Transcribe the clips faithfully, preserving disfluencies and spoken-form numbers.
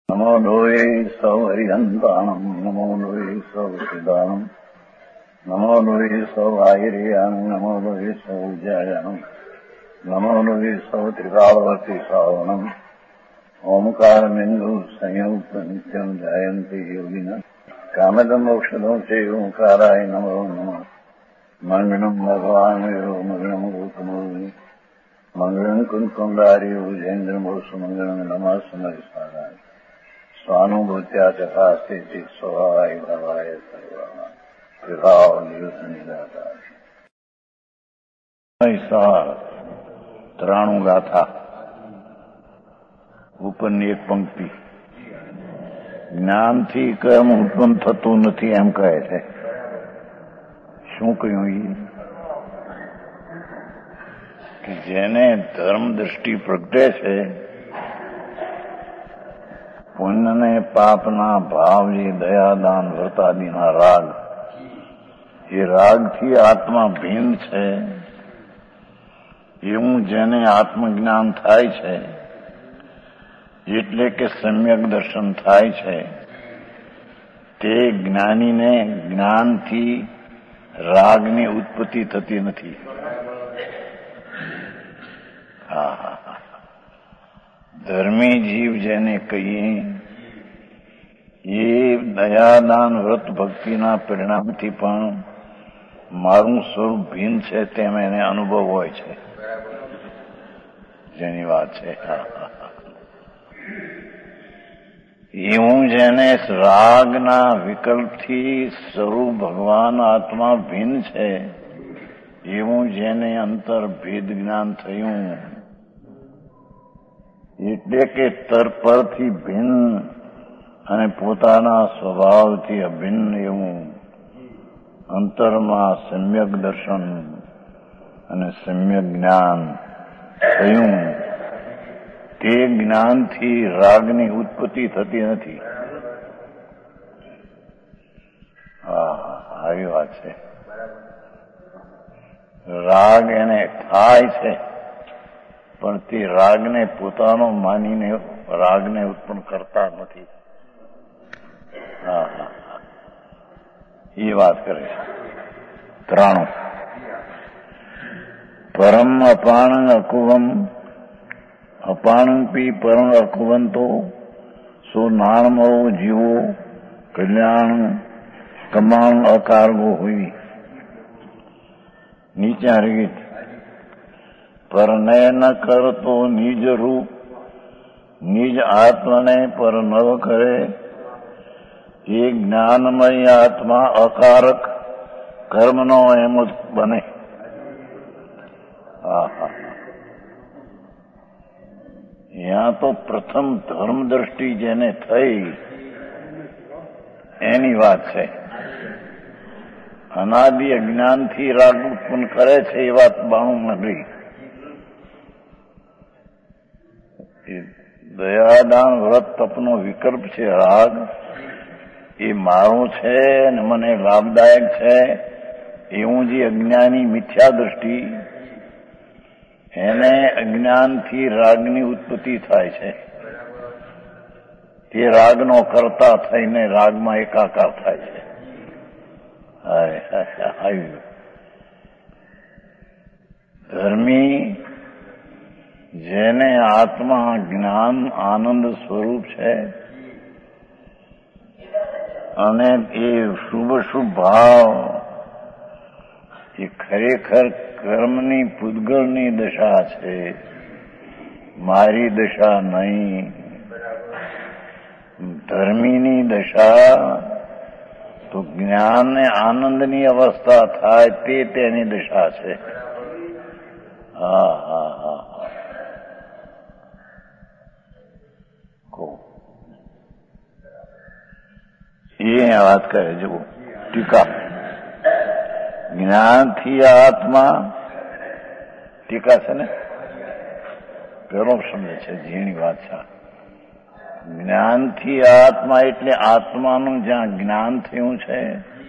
નમો લોહે સૌ હરિહંતાણમ નમો લોહે સૌ સિદાનમ નમો લોહે સૌ આયર્યાણમ નમો લોહે સૌ જયાણમ નમો લોહે સૌ ત્રિકાળવતી સાવણમ ઓમકાર બિંદુ સંયુક્ત નિત્યમ જાયંતિ યોગિના કામદમ મોક્ષદો છે ઓંકારાય નમો નમઃ મંગળમ ભગવાન વિરો મંગળમ ગૌતમોની મંગળમ કુંકુંડારી ઉજેન્દ્રમો સુમંગળમ નમઃ સમરિસારાય સ્વાનુભૂત્યા તથા સ્થિતિ સ્વભાવાય ભવાય સર્વમાં વિભાવ નિયુદ્ધ નિરાકાર ત્રાણું ગાથા ઉપરની એક પંક્તિ જ્ઞાનથી કર્મ ઉત્પન્ન થતું નથી એમ કહે છે. શું કહ્યું એ કે જેને ધર્મ દ્રષ્ટિ પ્રગટે છે, પુણ્ય ને પાપના ભાવ, જે દયાદાન વ્રતાદિના રાગ, એ રાગથી આત્મા ભિન્ન છે એવું જેને આત્મજ્ઞાન થાય છે, એટલે કે સમ્યક દર્શન થાય છે, તે જ્ઞાનીને જ્ઞાનથી રાગની ઉત્પત્તિ થતી નથી. હા હા ધર્મી જીવ જેને કહીએ, એ દયાદાન વ્રત ભક્તિના પરિણામથી પણ મારું સ્વરૂપ ભિન્ન છે તેમ એને અનુભવ હોય છે. જેની વાત છે એવું જેને રાગના વિકલ્પથી સ્વરૂપ ભગવાન આત્મા ભિન્ન છે, એવું જેને અંતર ભેદ જ્ઞાન થયું, એટલે કે તરપરથી ભિન્ન અને પોતાના સ્વભાવથી અભિન્ન એવું અંતરમાં સમ્યક દર્શન અને સમ્યક જ્ઞાન થયું, તે જ્ઞાનથી રાગની ઉત્પત્તિ થતી નથી. હા આવી વાત છે. રાગ એને થાય છે, પણ તે રાગને પોતાનો માનીને રાગને ઉત્પન્ન કરતા નથી. હા હા એ વાત કરે છે. ત્રાણું પરમ અપાણ અકુવમ અપાણપી પરમ અકુવંતો સો નાણમો જીવો કલ્યાણ કમાણ અકાર્ગો હોય. નીચે રીત પરને ન કરતો નિજ રૂપ નિજ આત્મને પર ન કરે, એ જ્ઞાનમય આત્મા અકારક કર્મનો એમ જ બને. આહા यहाँ તો પ્રથમ ધર્મ દ્રષ્ટિ જેને થઈ એની વાત છે. અનાદિ અજ્ઞાનથી રાગ ઉત્પન્ન કરે છે એ વાત બાણું નગરી. દયાદાન વ્રત તપનો વિકલ્પ છે રાગ, એ મારું છે અને મને લાભદાયક છે એવું જે અજ્ઞાની મિથ્યા દ્રષ્ટિ, એને અજ્ઞાનથી રાગની ઉત્પત્તિ થાય છે. તે રાગનો કરતા થઈને રાગમાં એકાકાર થાય છે. ધર્મી જેને આત્મા જ્ઞાન આનંદ સ્વરૂપ છે અને એ શુભ શુભ ભાવ એ ખરેખર કર્મની પૂતગળની દશા છે, મારી દશા નહીં. ધર્મીની દશા તો જ્ઞાન ને આનંદની અવસ્થા થાય તે તેની દશા છે. હા હા હા એ વાત કરે જુઓ ટીકા. જ્ઞાનથી આત્મા, ટીકા છે ને પેલો સમજે છે ઝીણી વાત છે. જ્ઞાનથી આત્મા એટલે આત્માનું જ્યાં જ્ઞાન થયું છે,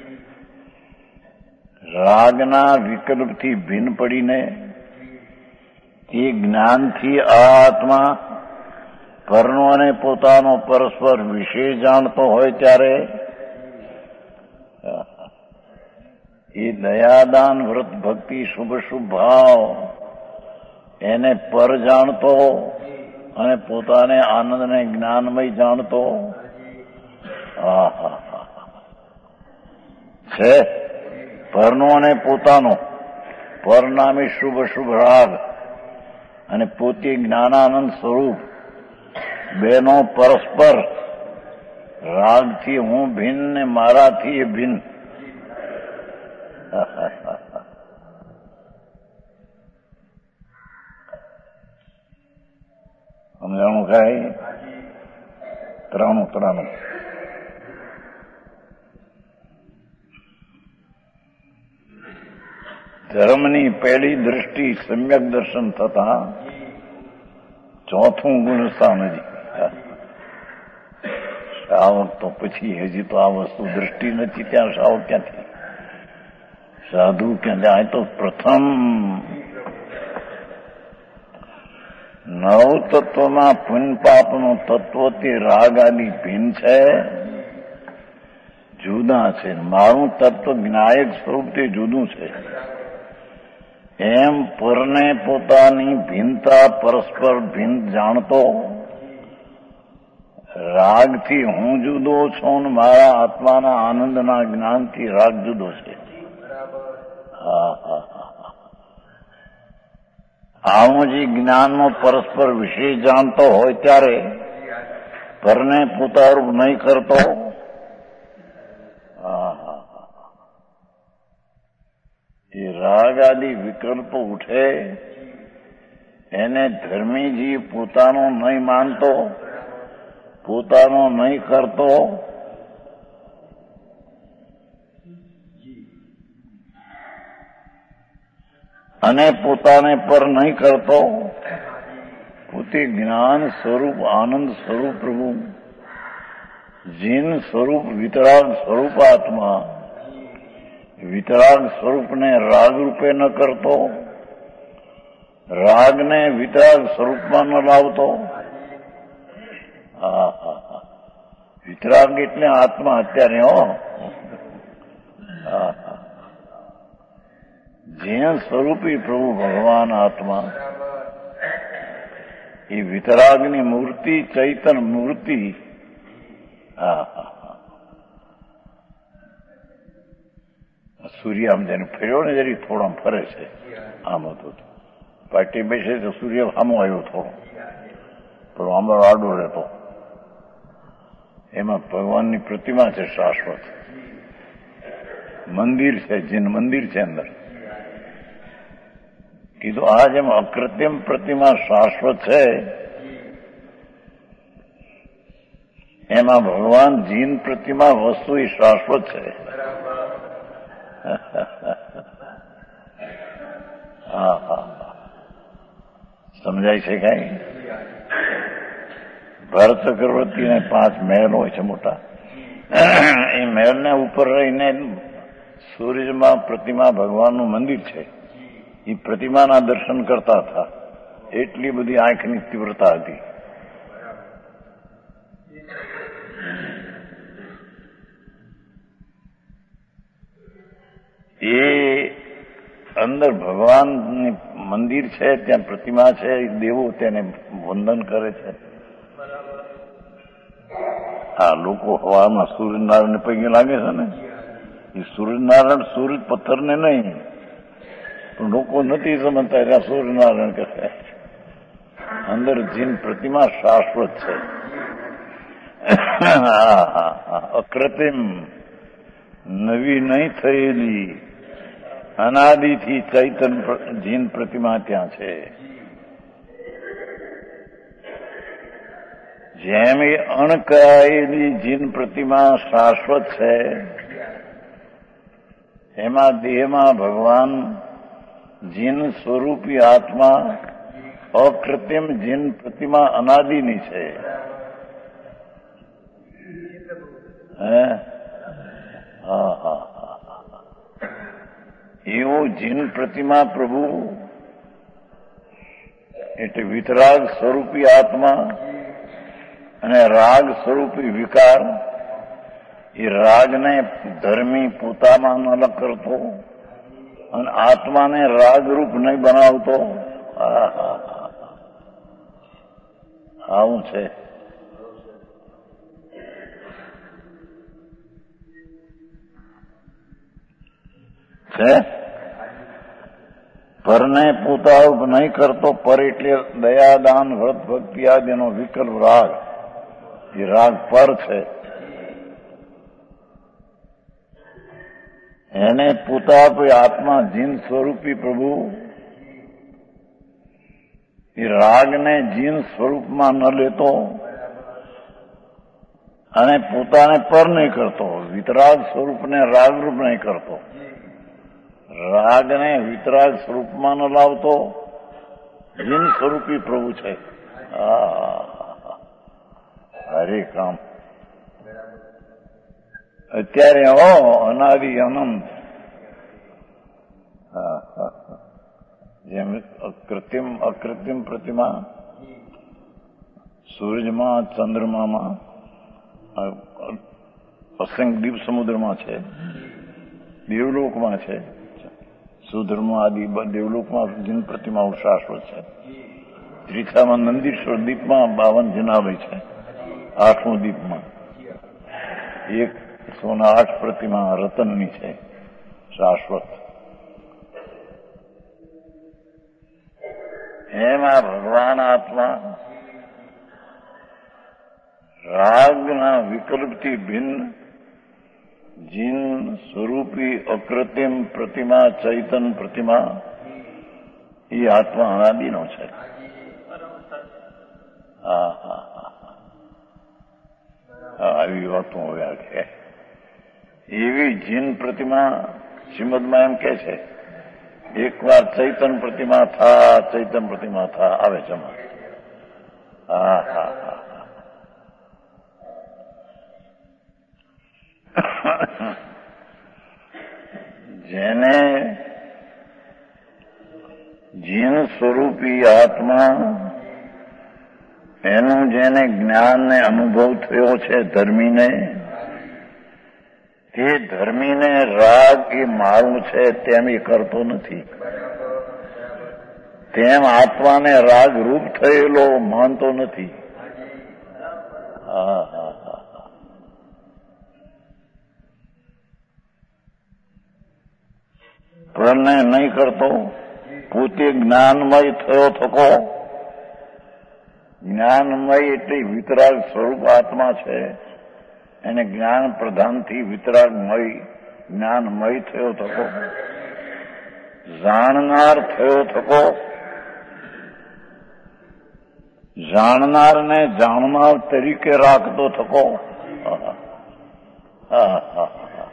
રાગના વિકલ્પથી ભિન્ન પડીને એ જ્ઞાનથી આ આત્મા પરનો અને પોતાનો પરસ્પર વિશે જાણતો હોય ત્યારે એ દયાદાન વ્રત ભક્તિ શુભ શુભ ભાવ એને પર જાણતો અને પોતાને આનંદને જ્ઞાનમય જાણતો છે. પરનો અને પોતાનો, પર નામે શુભ શુભ રાગ અને પોતે જ્ઞાનાનંદ સ્વરૂપ બેનો પરસ્પર રાગથી હું ભિન્ન ને મારાથી એ ભિન્ન. સમજાણું કાંઈ? ત્રાણું ત્રાણું ધર્મની પહેલી દ્રષ્ટિ સમ્યક દર્શન થતા ચોથું ગુણસ્થાન હજી શ્રાવક તો પછી હજી તો આ વસ્તુ દ્રષ્ટિ નથી ત્યાં શ્રાવક ક્યાંથી? સાધુ ક્યાં જાય? તો પ્રથમ નવ તત્વમાં પુન પાપનું તત્વથી રાગ આદિ ભિન્ન છે, જુદા છે. મારું તત્વ જ્ઞાયક સ્વરૂપથી જુદું છે. એમ પરને પોતાની ભિન્નતા પરસ્પર ભિન્ન જાણતો રાગથી હું જુદો છું ને મારા આત્માના આનંદના જ્ઞાનથી રાગ જુદો છે. હા હા હા આવું જે જ્ઞાનનો પરસ્પર વિષય જાણતો હોય ત્યારે પરને પોતારૂપ નહીં કરતો. હા હા એ રાગ આદિ વિકલ્પ ઉઠે એને ધર્મીજી પોતાનો નહીં માનતો, પોતાનો નહીં કરતો. અને પોતાને પર નહીં કરતો. પોતે જ્ઞાન સ્વરૂપ આનંદ સ્વરૂપ પ્રભુ જીન સ્વરૂપ વિતરાગ સ્વરૂપ આત્મા વિતરાગ સ્વરૂપને રાગ રૂપે ન કરતો, રાગને વિતરાગ સ્વરૂપમાં ન લાવતો. હા હા હા વિતરાગ એટલે આત્મા અત્યારે હો. હા હા જે સ્વરૂપી પ્રભુ ભગવાન આત્મા એ વિતરાગની મૂર્તિ ચૈતન મૂર્તિ. હા હા સૂર્ય આમ જેને ફર્યો ને જરી થોડો ફરે છે આમ હતું પાટી બેસે તો સૂર્ય સામો આવ્યો થોડો પણ આંબળ આડો રહેતો. એમાં ભગવાનની પ્રતિમા છે શાશ્વત. મંદિર છે જીન મંદિર છે અંદર. કીધું આ જેમ અકૃત્રિમ પ્રતિમા શાશ્વત છે એમાં ભગવાન જીન પ્રતિમા વસ્તુ એ શાશ્વત છે. હા હા સમજાય છે કઈ? ભરત ચક્રવર્તીને પાંચ મહેલ હોય છે મોટા. એ મહેલને ઉપર રહીને સૂરજમાં પ્રતિમા ભગવાનનું મંદિર છે. એ પ્રતિમાના દર્શન કરતા હતા. એટલી બધી આંખની તીવ્રતા હતી. એ અંદર ભગવાનની મંદિર છે, ત્યાં પ્રતિમા છે, દેવો તેને વંદન કરે છે. હા લોકો હવામાં સૂર્યનારાયણને પૈકી લાગે છે ને, એ સૂર્યનારાયણ સૂર્ય પથ્થરને નહીં, પણ લોકો નથી સમજતા એટલે સૂર્યનારાયણ કહે. અંદર જીન પ્રતિમા શાશ્વત છે. હા હા અકૃત્રિમ નવી નહીં થયેલી અનાદિથી ચૈતન જીન પ્રતિમા ત્યાં છે. જેમ એ અણકરાયેલી જીન પ્રતિમા શાશ્વત છે એમાં દેહમાં ભગવાન જીન સ્વરૂપી આત્મા અકૃત્રિમ જીન પ્રતિમા અનાદિની છે. હે હા હા એવો જીન પ્રતિમા પ્રભુ એટલે વિતરાગ સ્વરૂપી આત્મા અને રાગ સ્વરૂપી વિકાર એ રાગને ધર્મી પોતામાં અલગ કરતો અને આત્માને રાગરૂપ નહીં બનાવતો. આવું છે. છે પરને પોતારૂપ નહીં કરતો. પર એટલે દયાદાન વ્રત ભક્તિ આદિનો વિકલ્પ રાગ. એ રાગ પર છે. એને પોતા આત્મા જીન સ્વરૂપી પ્રભુ એ રાગને જીન સ્વરૂપમાં ન લેતો અને પોતાને પર નહીં કરતો. વિતરાગ સ્વરૂપને રાગરૂપ નહીં કરતો. રાગને વિતરાગ સ્વરૂપમાં ન લાવતો. જીન સ્વરૂપી પ્રભુ છે. હરે કામ અત્યારે હો અનાદિ અનંત જેમ કૃત્રિમ અકૃત્રિમ પ્રતિમા સૂરજમાં ચંદ્રમામાં અસંખ્ય દીપ સમુદ્રમાં છે, દેવલોકમાં છે, સુધર્મ આદિ દેવલોકમાં જીન પ્રતિમાઓ શાશ્વત છે. ત્રિખામાં નંદીશ્વર દીપમાં બાવન જનાભય છે. આઠમો દીપમાં એક સોના આઠ પ્રતિમા રતનની છે શાશ્વત. એમાં ભગવાન આત્મા રાગના વિકલ્પથી ભિન્ન જીન સ્વરૂપી અકૃત્રિમ પ્રતિમા ચૈતન પ્રતિમા એ આત્મા અનાદિનો છે. હા હા હા આવી વાતો હવે છે. એવી જીન પ્રતિમા શ્રીમદમાં એમ કે છે એક વાર ચૈતન પ્રતિમા થા ચૈતન પ્રતિમા થા આવે છે. હા હા હા જેને જીન સ્વરૂપી આત્મા એનું જેને જ્ઞાનને અનુભવ થયો છે ધર્મીને, તે ધર્મીને રાગ એ મારું છે તેમ એ કરતો નથી. તેમ આત્માને રાગ રૂપ થયેલો માનતો નથી. હા હા હા પરને નહીં કરતો. પોતે જ્ઞાનમય થયો થકો. જ્ઞાનમય એટલે વિતરાગ સ્વરૂપ આત્મા છે. એને જ્ઞાન પ્રધાનથી વિતરાગમય જ્ઞાનમય થયો થકો. જાણનાર થયો થકો. જાણનારને જાણનાર તરીકે રાખતો થકો. હા હા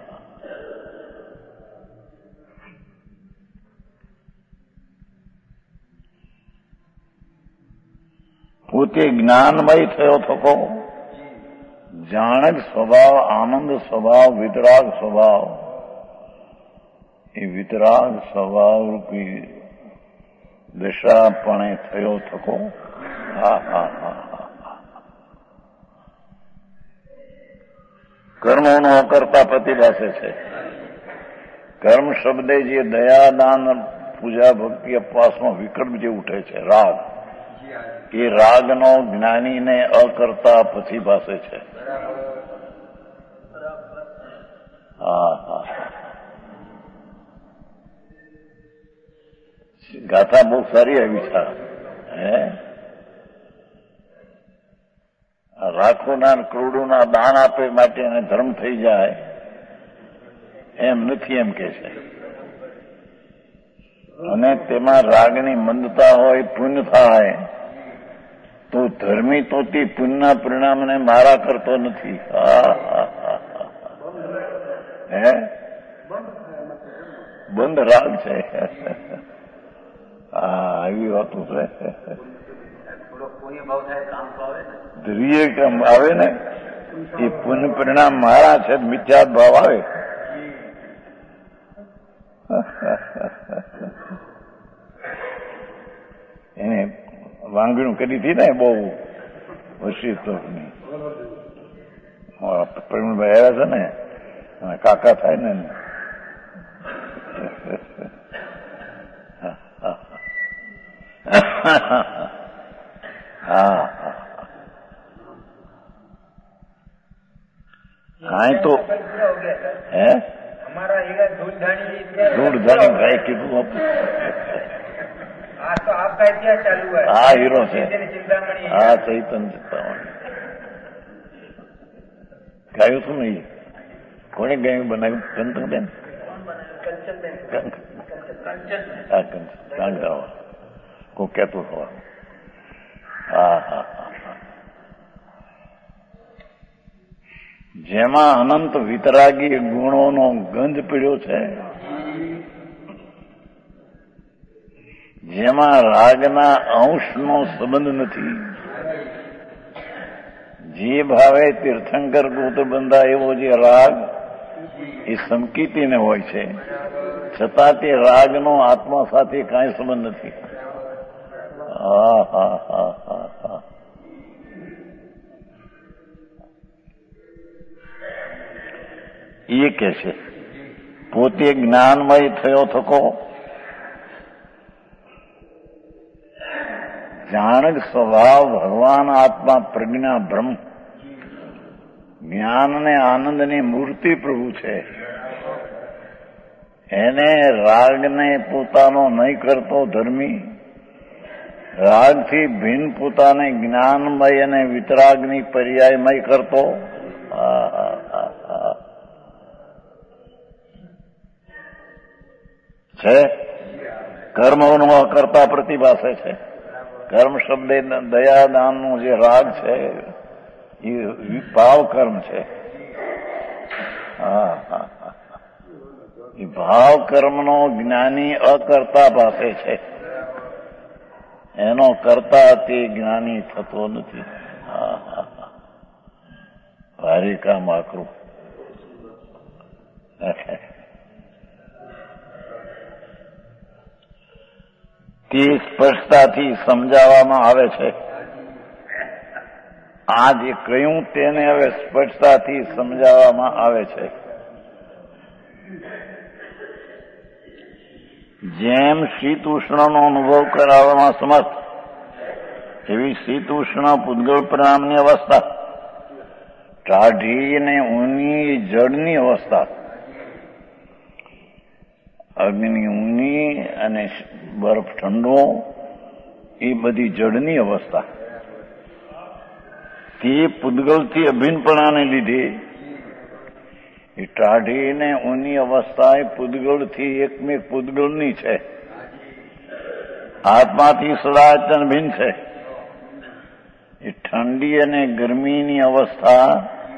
પોતે જ્ઞાનમય થયો થકો. જાણક સ્વભાવ, આનંદ સ્વભાવ, વિતરાગ સ્વભાવ, એ વિતરાગ સ્વભાવ રૂપી દશાપણે થયો થકો. હા હા હા કર્મોનો અકર્તા પ્રતિભાસે છે. કર્મ શબ્દે જે દયાદાન પૂજા ભક્તિ અપવાસનો વિકલ્પ જે ઉઠે છે રાગ, એ રાગનો જ્ઞાનીને અકર્તા પછી ભાષે છે. હા હા ગાથા બહુ સારી આવી છે. હે રાખોના કરોડોના દાન આપે માટે એને ધર્મ થઈ જાય એમ નથી એમ કે છે. અને તેમાં રાગની મંદતા હોય, પુણ્ય થાય તો ધર્મી તો તે પુણ્યના પરિણામને મારા કરતો નથી. હે બંધ રાગ છે. હા એવી વાતો છે. ધ્રિય કેમ આવે ને એ પુણ્ય પરિણામ મારા છે, મિથ્યાત ભાવ આવે. એને વાંગણું કરી હતી ને બહુ વશિષ્ઠની પ્રવીણભાઈ આવ્યા છે ને કાકા થાય ને હા હા તો હે दूध धानी भाई કીધું હા હીરો છે હા ચૈતન ચિંતામણી ગાયું શું નહીં કોને ગાયું બનાવ્યું કંચનબેન હા કંચન કોઈ કહેતું થવા હા હા જેમાં અનંત વિતરાગી ગુણોનો ગંજ પીડ્યો છે, જેમાં રાગના અંશનો સંબંધ નથી, જે ભાવે તીર્થંકર ગોત્ર બંધા એવો જે રાગ એ સમકીતીને હોય છે, છતાં તે રાગનો આત્મા સાથે કાંઈ સંબંધ નથી. હા હા હા હા હા એ કે છે પોતે જ્ઞાનમય થયો થકો જાણક સ્વભાવ ભગવાન આત્મા પ્રજ્ઞા બ્રહ્મ જ્ઞાન ને આનંદની મૂર્તિ પ્રભુ છે. એને રાગને પોતાનો નહીં કરતો ધર્મી, રાગથી ભિન્ન પોતાને જ્ઞાનમય અને વિતરાગની પર્યાયમય કરતો. છે કર્મનો કરતા પ્રતિભાસે છે. કર્મ શબ્દ દયાદાનનો જે રાગ છે એ ભાવ કર્મ છે. હા હા એ ભાવ કર્મનો જ્ઞાની અકર્તા પાસે છે, એનો કરતા તે જ્ઞાની થતો નથી. હા હા હા ભારે કામ આકરું. તે સ્પષ્ટતાથી સમજાવવામાં આવે છે. આ જે કહ્યું તેને હવે સ્પષ્ટતાથી સમજાવવામાં આવે છે. જેમ શીત ઉષ્ણનો અનુભવ કરાવવામાં સમર્થ એવી શીત ઉષ્ણ પૂતગળ પરિણામની અવસ્થા, ટાઢી અને ઊની જળની અવસ્થા, અગ્નિ ઊની અને બરફ ઠંડો એ બધી જળની અવસ્થા, તે પૂતગલથી અભિન્નપણાને લીધે એ ટાઢી ને ઊની અવસ્થા એ પૂતગલથી એકમેક પૂતગલની છે, આત્માથી સદાચન ભિન્ન છે. એ ઠંડી અને ગરમીની અવસ્થા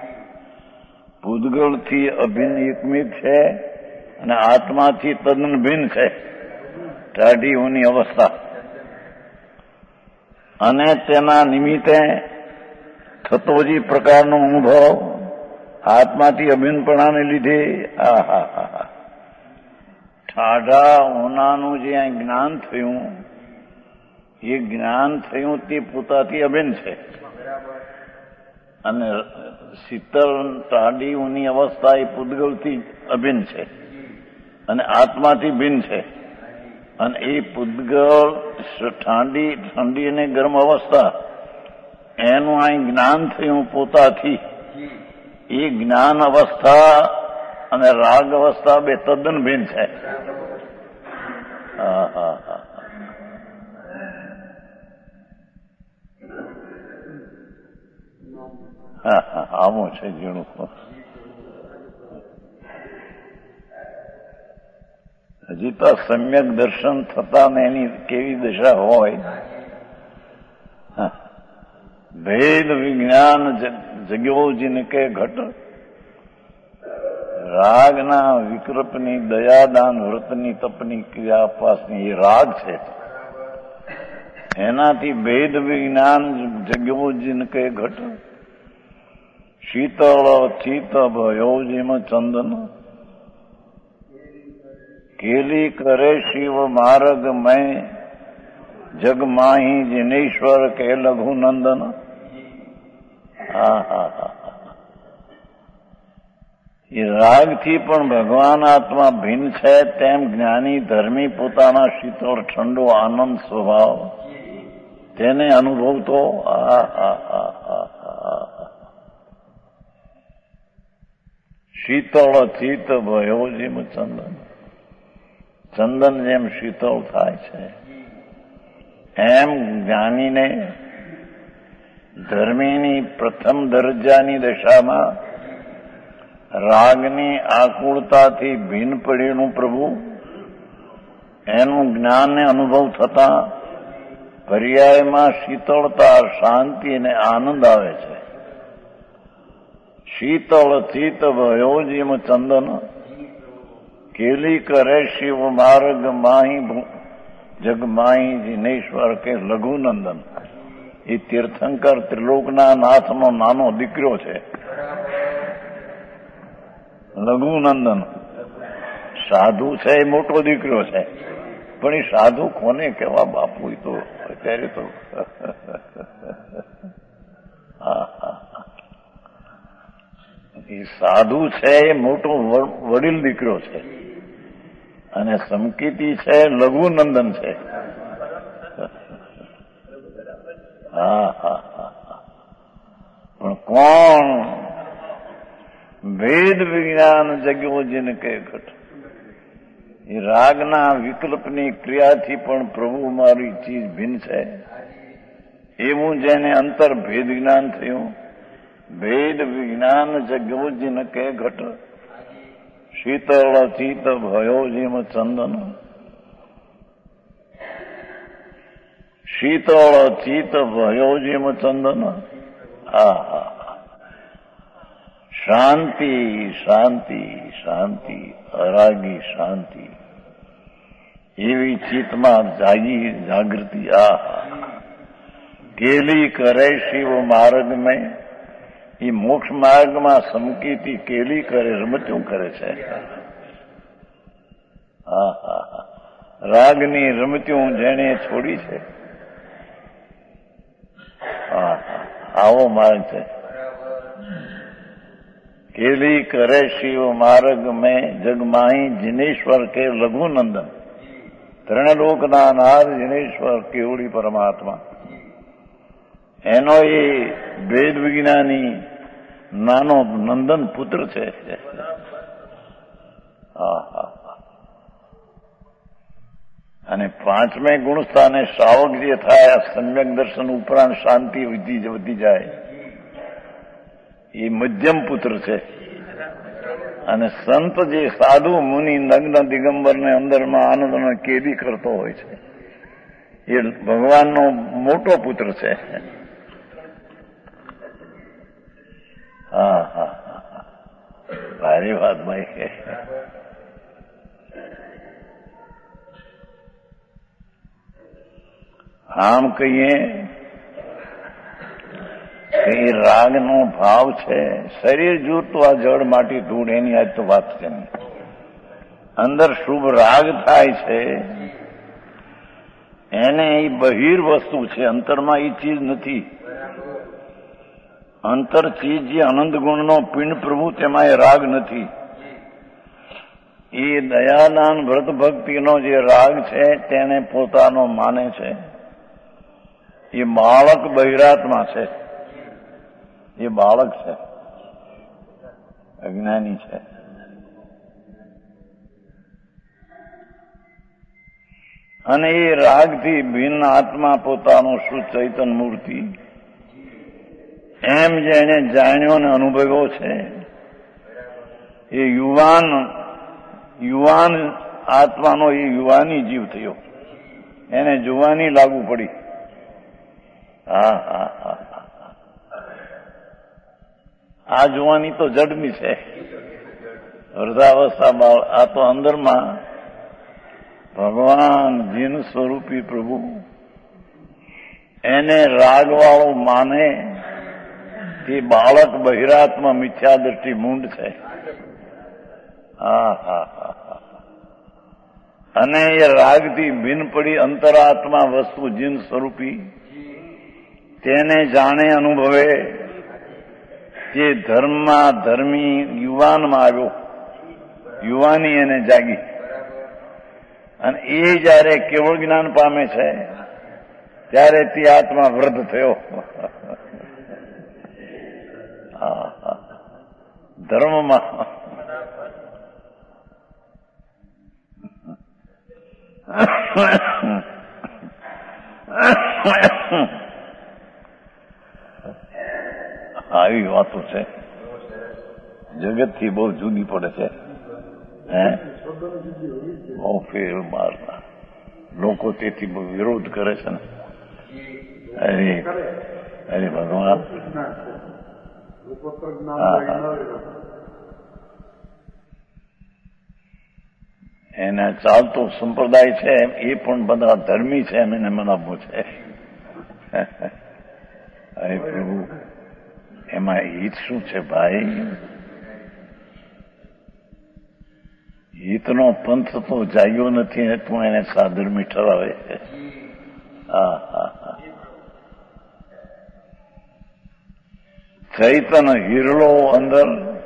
પૂતગલથી અભિન્ન એકમેક છે અને આત્માથી તદ્દન ભિન્ન છે, ટાઢી ઊની અવસ્થા. અને તેના નિમિત્તે થતો જે પ્રકારનો અનુભવ આત્માથી અભિન્નપણાને લીધે આ હા હા હા ઠાઢા ઊનાનું જે જ્ઞાન થયું એ જ્ઞાન થયું તે પોતાથી અભિન્ન છે, અને શીતળ ટાઢી ઊની અવસ્થા એ પૂતગલથી અભિન્ન છે અને આત્માથી ભિન્ન છે. અને એ પૂતગલ ઠંડી ઠંડી અને ગરમ અવસ્થા એનું આ જ્ઞાન થયું પોતાથી, એ જ્ઞાન અવસ્થા અને રાગ અવસ્થા બે તદ્દન ભિન્ન છે. હા હા હા હા હા આવું છે ઝીણું. હજી તો સમ્યક દર્શન થતા ને એની કેવી દશા હોય. ભેદ વિજ્ઞાન જગ્યો જીને કે ઘટ, રાગના વિકલ્પની દયાદાન વ્રતની તપની ક્રિયાપાસની એ રાગ છે, એનાથી ભેદ વિજ્ઞાન જગ્યો જીને કે ઘટ, શીતળ ચિત ભયો જેમ ચંદન, કેલી કરે શિવ માર્ગ મેં જગ માહી જિનેશ્વર કે લઘુનંદન. હા હા હા એ રાગથી પણ ભગવાન આત્મા ભિન્ન છે તેમ જ્ઞાની ધર્મી પોતાના શીતળ ઠંડો આનંદ સ્વભાવ તેને અનુભવતો આ શીતળ ચિત્ત ભયો જેમ ચંદન ચંદન જેમ શીતળ થાય છે એમ જ્ઞાનીને ધર્મીની પ્રથમ દરજ્જાની દશામાં રાગની આકુળતાથી ભિન્ન પડેલું પ્રભુ એનું જ્ઞાનને અનુભવ થતા પર્યાયમાં શીતળતા શાંતિ અને આનંદ આવે છે. શીતળ ચિત્ત ભયો જેમ ચંદન કેલી કરે શિવ માર્ગ માહી જગ માહી જીનેશ્વર કે લઘુનંદન. એ તીર્થંકર ત્રિલોકના નાથનો નાનો દીકરો છે લઘુનંદન. સાધુ છે એ મોટો દીકરો છે પણ એ સાધુ કોને કેવા બાપુ તો અત્યારે તો એ સાધુ છે એ મોટો વડીલ દીકરો છે અને સમકીતી છે લઘુનંદન છે. હા હા હા પણ કોણ વેદ વિજ્ઞાન જગ્યો જેને કે ઘટ. એ રાગના વિકલ્પની ક્રિયાથી પણ પ્રભુ મારી ચીજ ભિન્ન છે એવું જેને અંતર ભેદ જ્ઞાન થયું. ભેદ વિજ્ઞાન જગ્યો જેને કે ઘટ શીતળ ચિત્ત ભયો જેમ ચંદન. શીતળ ચિત્ત ભયો જેમ ચંદન. હા હા શાંતિ શાંતિ શાંતિ અરાગી શાંતિ એવી ચિત્તમાં જાગી જાગૃતિ. આ કેલી કરે શિવ માર્ગ મેં. એ મોક્ષ માર્ગમાં સમકીતી કેલી કરે રમત્યું કરે છે. હા હા રાગની રમત્યું જેને છોડી છે. હા હા આવો માર્ગ છે. કેલી કરે શિવ માર્ગ મેં જગમાહી જીનેશ્વર કે લઘુનંદન. ત્રણલોકના નાથ જીનેશ્વર કેવડી પરમાત્મા એનો એ વેદ વિજ્ઞાની નાનો નંદન પુત્ર છે. હા હા અને પાંચમે ગુણસ્થાને શ્રાવક જે થાય સમ્યક દર્શન ઉપરાંત શાંતિ વધી વધી જાય એ મધ્યમ પુત્ર છે. અને સંત જે સાધુ મુનિ નગ્ન દિગંબરને અંદરમાં આનંદમાં કેદી કરતો હોય છે એ ભગવાનનો મોટો પુત્ર છે. હા હા ભારી વાત ભાઈ કે આમ કહીએ કે એ રાગનો ભાવ છે. શરીર જૂતું આ જળ માટી ધૂળ એની આજ તો વાત છે નહીં. અંદર શુભ રાગ થાય છે એને એ બહિર વસ્તુ છે અંતરમાં એ ચીજ નથી. અંતર ચીજ જે અનંત ગુણનો પિંડ પ્રભુ તેમાં એ રાગ નથી. એ દયાદાન વ્રત ભક્તિનો જે રાગ છે તેને પોતાનો માને છે. એ બાળક બહિરાત્મા છે. એ બાળક છે અજ્ઞાની છે. અને એ રાગથી ભિન્ન આત્મા પોતાનો શુદ્ધ ચૈતન મૂર્તિ એમ જેને જાણ્યો ને અનુભવ્યો છે એ યુવાન યુવાન આત્માનો એ યુવાની જીવ થયો. એને જુવાની લાગુ પડી. હા હા હા આ જુવાની તો જડની છે. વૃદ્ધાવસ્થામાં આ તો અંદરમાં ભગવાન જીન સ્વરૂપી પ્રભુ એને રાગવાળો માને તે બાળક બહિરાત્મા મિથ્યા દ્રષ્ટિ મૂંડ છે. હા હા હા અને એ રાગથી ભિન્ન પડી અંતરાત્મા વસ્તુ જીન સ્વરૂપી તેને જાણે અનુભવે જે ધર્મમાં ધર્મી યુવાનમાં આવ્યો, યુવાની એને જાગી, અને એ જયારે કેવળ જ્ઞાન પામે છે ત્યારે તે આત્મા વૃદ્ધ થયો. ધર્મમાં આવી વાતો છે, જગતથી બહુ જુદી પડે છે. હે બહુ ફેર મારતા લોકો તેથી બહુ વિરોધ કરે છે ને. અરે અરે ભગવાન, એના ચાલતો સંપ્રદાય છે એ પણ બધા ધર્મી છે એમ એને મનાવવું છે. અરે પ્રભુ, એમાં હિત શું છે ભાઈ? હિતનો પંથ તો જાગ્યો નથી ને તું એને સાધર્મી ઠરાવે છે. હા હા હા. ચૈતન હિરલો અંદર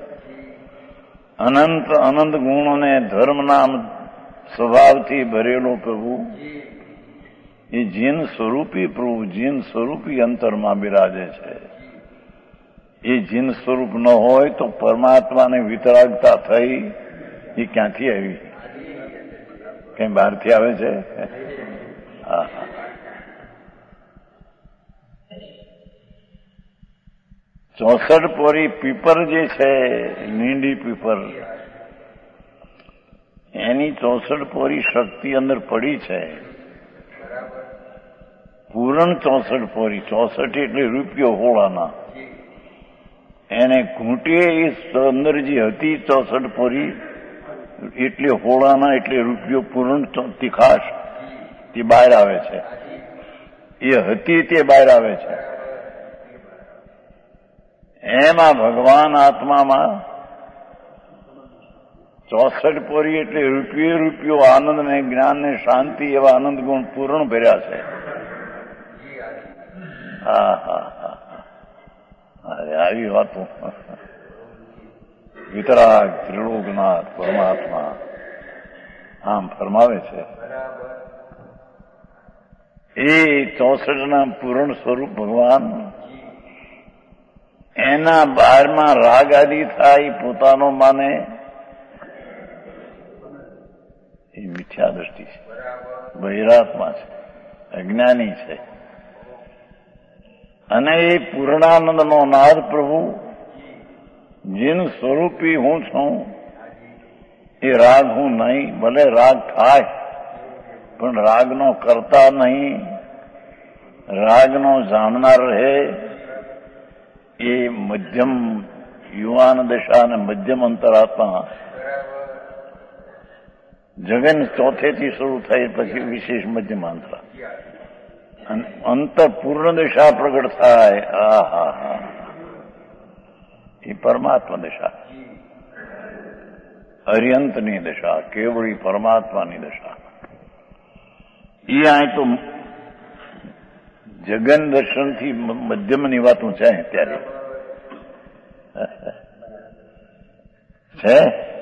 અનંત અનંત ગુણોને ધર્મના સ્વભાવથી ભરેલો પ્રભુ, એ જીન સ્વરૂપી પ્રભુ જીન સ્વરૂપી અંતરમાં બિરાજે છે. એ જીન સ્વરૂપ ન હોય તો પરમાત્માને વિતરાગતા થઈ એ ક્યાંથી આવી? કઈ બહારથી આવે છે? હા. ચોસઠ પોરી પીપર જે છે, લીંડી પીપર, એની ચોસઠ પોરી શક્તિ અંદર પડી છે. પૂરણ ચોસઠ પોરી, ચોસઠ એટલે રૂપિયો હોળાના, એને ઘૂંટીએ એ અંદર જે હતી ચોસઠ પોરી એટલે હોળાના એટલે રૂપિયો પૂરણ તીખાશ તે બહાર આવે છે. એ હતી તે બહાર આવે છે. એમાં ભગવાન આત્મામાં ચોસઠ પોરી એટલે રૂપિયો રૂપિયો આનંદ ને જ્ઞાન ને શાંતિ એવા આનંદ ગુણ પૂર્ણ ભર્યા છે. હા હા હા. અરે આવી વાતો. વિતરાગ ત્રિલોકનાથ પરમાત્મા આમ ફરમાવે છે. એ ચોસઠ ના પૂર્ણ સ્વરૂપ ભગવાન, એના બહારમાં રાગ આદિ થાય પોતાનો માને એ મિથ્યા દ્રષ્ટિ છે, બહિરાત્મા છે, અજ્ઞાની છે. અને એ પૂર્ણાનંદનો નાદ પ્રભુ જીન સ્વરૂપી હું છું. એ રાગ હું નહીં, ભલે રાગ થાય પણ રાગનો કરતા નહીં, રાગનો જાણનાર રહે. એ મધ્યમ યુવાન દશા અને મધ્યમ અંતરાત્મા જગન ચોથેથી શરૂ થઈ પછી વિશેષ મધ્યમ અંતરા અને અંત પૂર્ણ દશા પ્રગટ થાય. આ હા હા, એ પરમાત્મા દશા, અર્યંતની દશા, કેવળી પરમાત્માની દશા. એ આ તો જગન દર્શનથી મધ્યમની વાતો છે ત્યારે છે.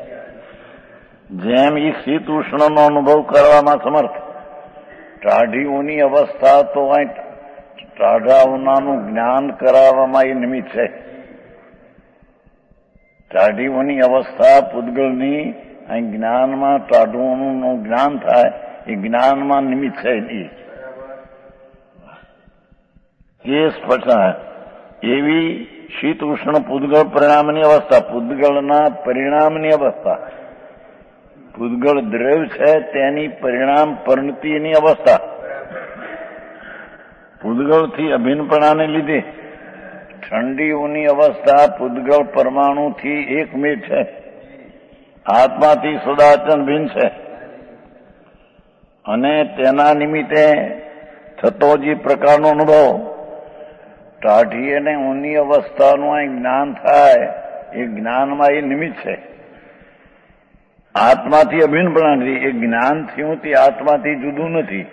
જેમ એ શીત ઉષ્ણનો અનુભવ કરવામાં સમર્થ, ટાઢીઓની અવસ્થા તો ટાઢાઓનાનું જ્ઞાન કરાવવામાં એ નિમિત્ત છે. ટાઢીઓની અવસ્થા પૂતગલની અહીં જ્ઞાનમાં ટાઢુઓનું જ્ઞાન થાય એ જ્ઞાનમાં નિમિત્ત છે. એ સ્પષ્ટ એવી શીત ઉષ્ણ પૂતગળ પરિણામની અવસ્થા, પૂતગળના પરિણામની અવસ્થા, પૂતગળ દ્રવ્ય છે તેની પરિણામ પરિણતિની અવસ્થા. પૂતગળથી અભિન્નપણાને લીધે ઠંડીઓની અવસ્થા પૂતગળ પરમાણુથી એકમેક છે, આત્માથી સદાચન ભિન્ન છે. અને તેના નિમિત્તે થતો જે પ્રકારનો અનુભવ ટાઢી અને ઊની અવસ્થાનું આ જ્ઞાન થાય એ જ્ઞાનમાં એ નિમિત્ત છે. આત્માથી અભિન્નપણાથી એ જ્ઞાન થયું તે આત્માથી જુદું નથી.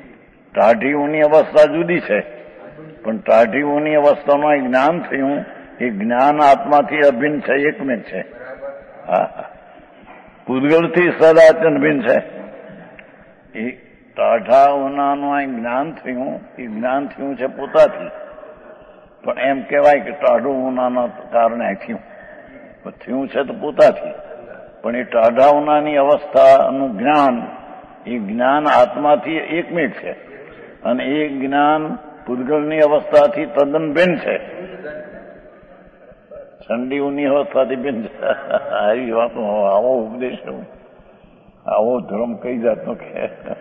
ટાઢી ઊની અવસ્થા જુદી છે, પણ ટાઢી ઊની અવસ્થાનું જ્ઞાન થયું એ જ્ઞાન આત્માથી અભિન્ન છે, એકમેક છે. હા હા પૂતગલથી સદાચન ભિન્ન છે. એ ટાઢા ઉનાનું આ જ્ઞાન થયું, એ જ્ઞાન થયું છે પોતાથી, પણ એમ કહેવાય કે ટાઢું ઉનાના કારણે થયું. થયું છે તો પોતાથી, પણ એ ટાઢા ઉનાની અવસ્થાનું જ્ઞાન, એ જ્ઞાન આત્માથી એકમેક છે, અને એ જ્ઞાન પૂતગલની અવસ્થાથી તદ્દન ભિન્ન છે. ઠંડી ઉની અવસ્થાથી ભિન્ન છે. આવી વાતો, આવો ઉપદેશ, આવો ધર્મ કઈ જાતનો કે?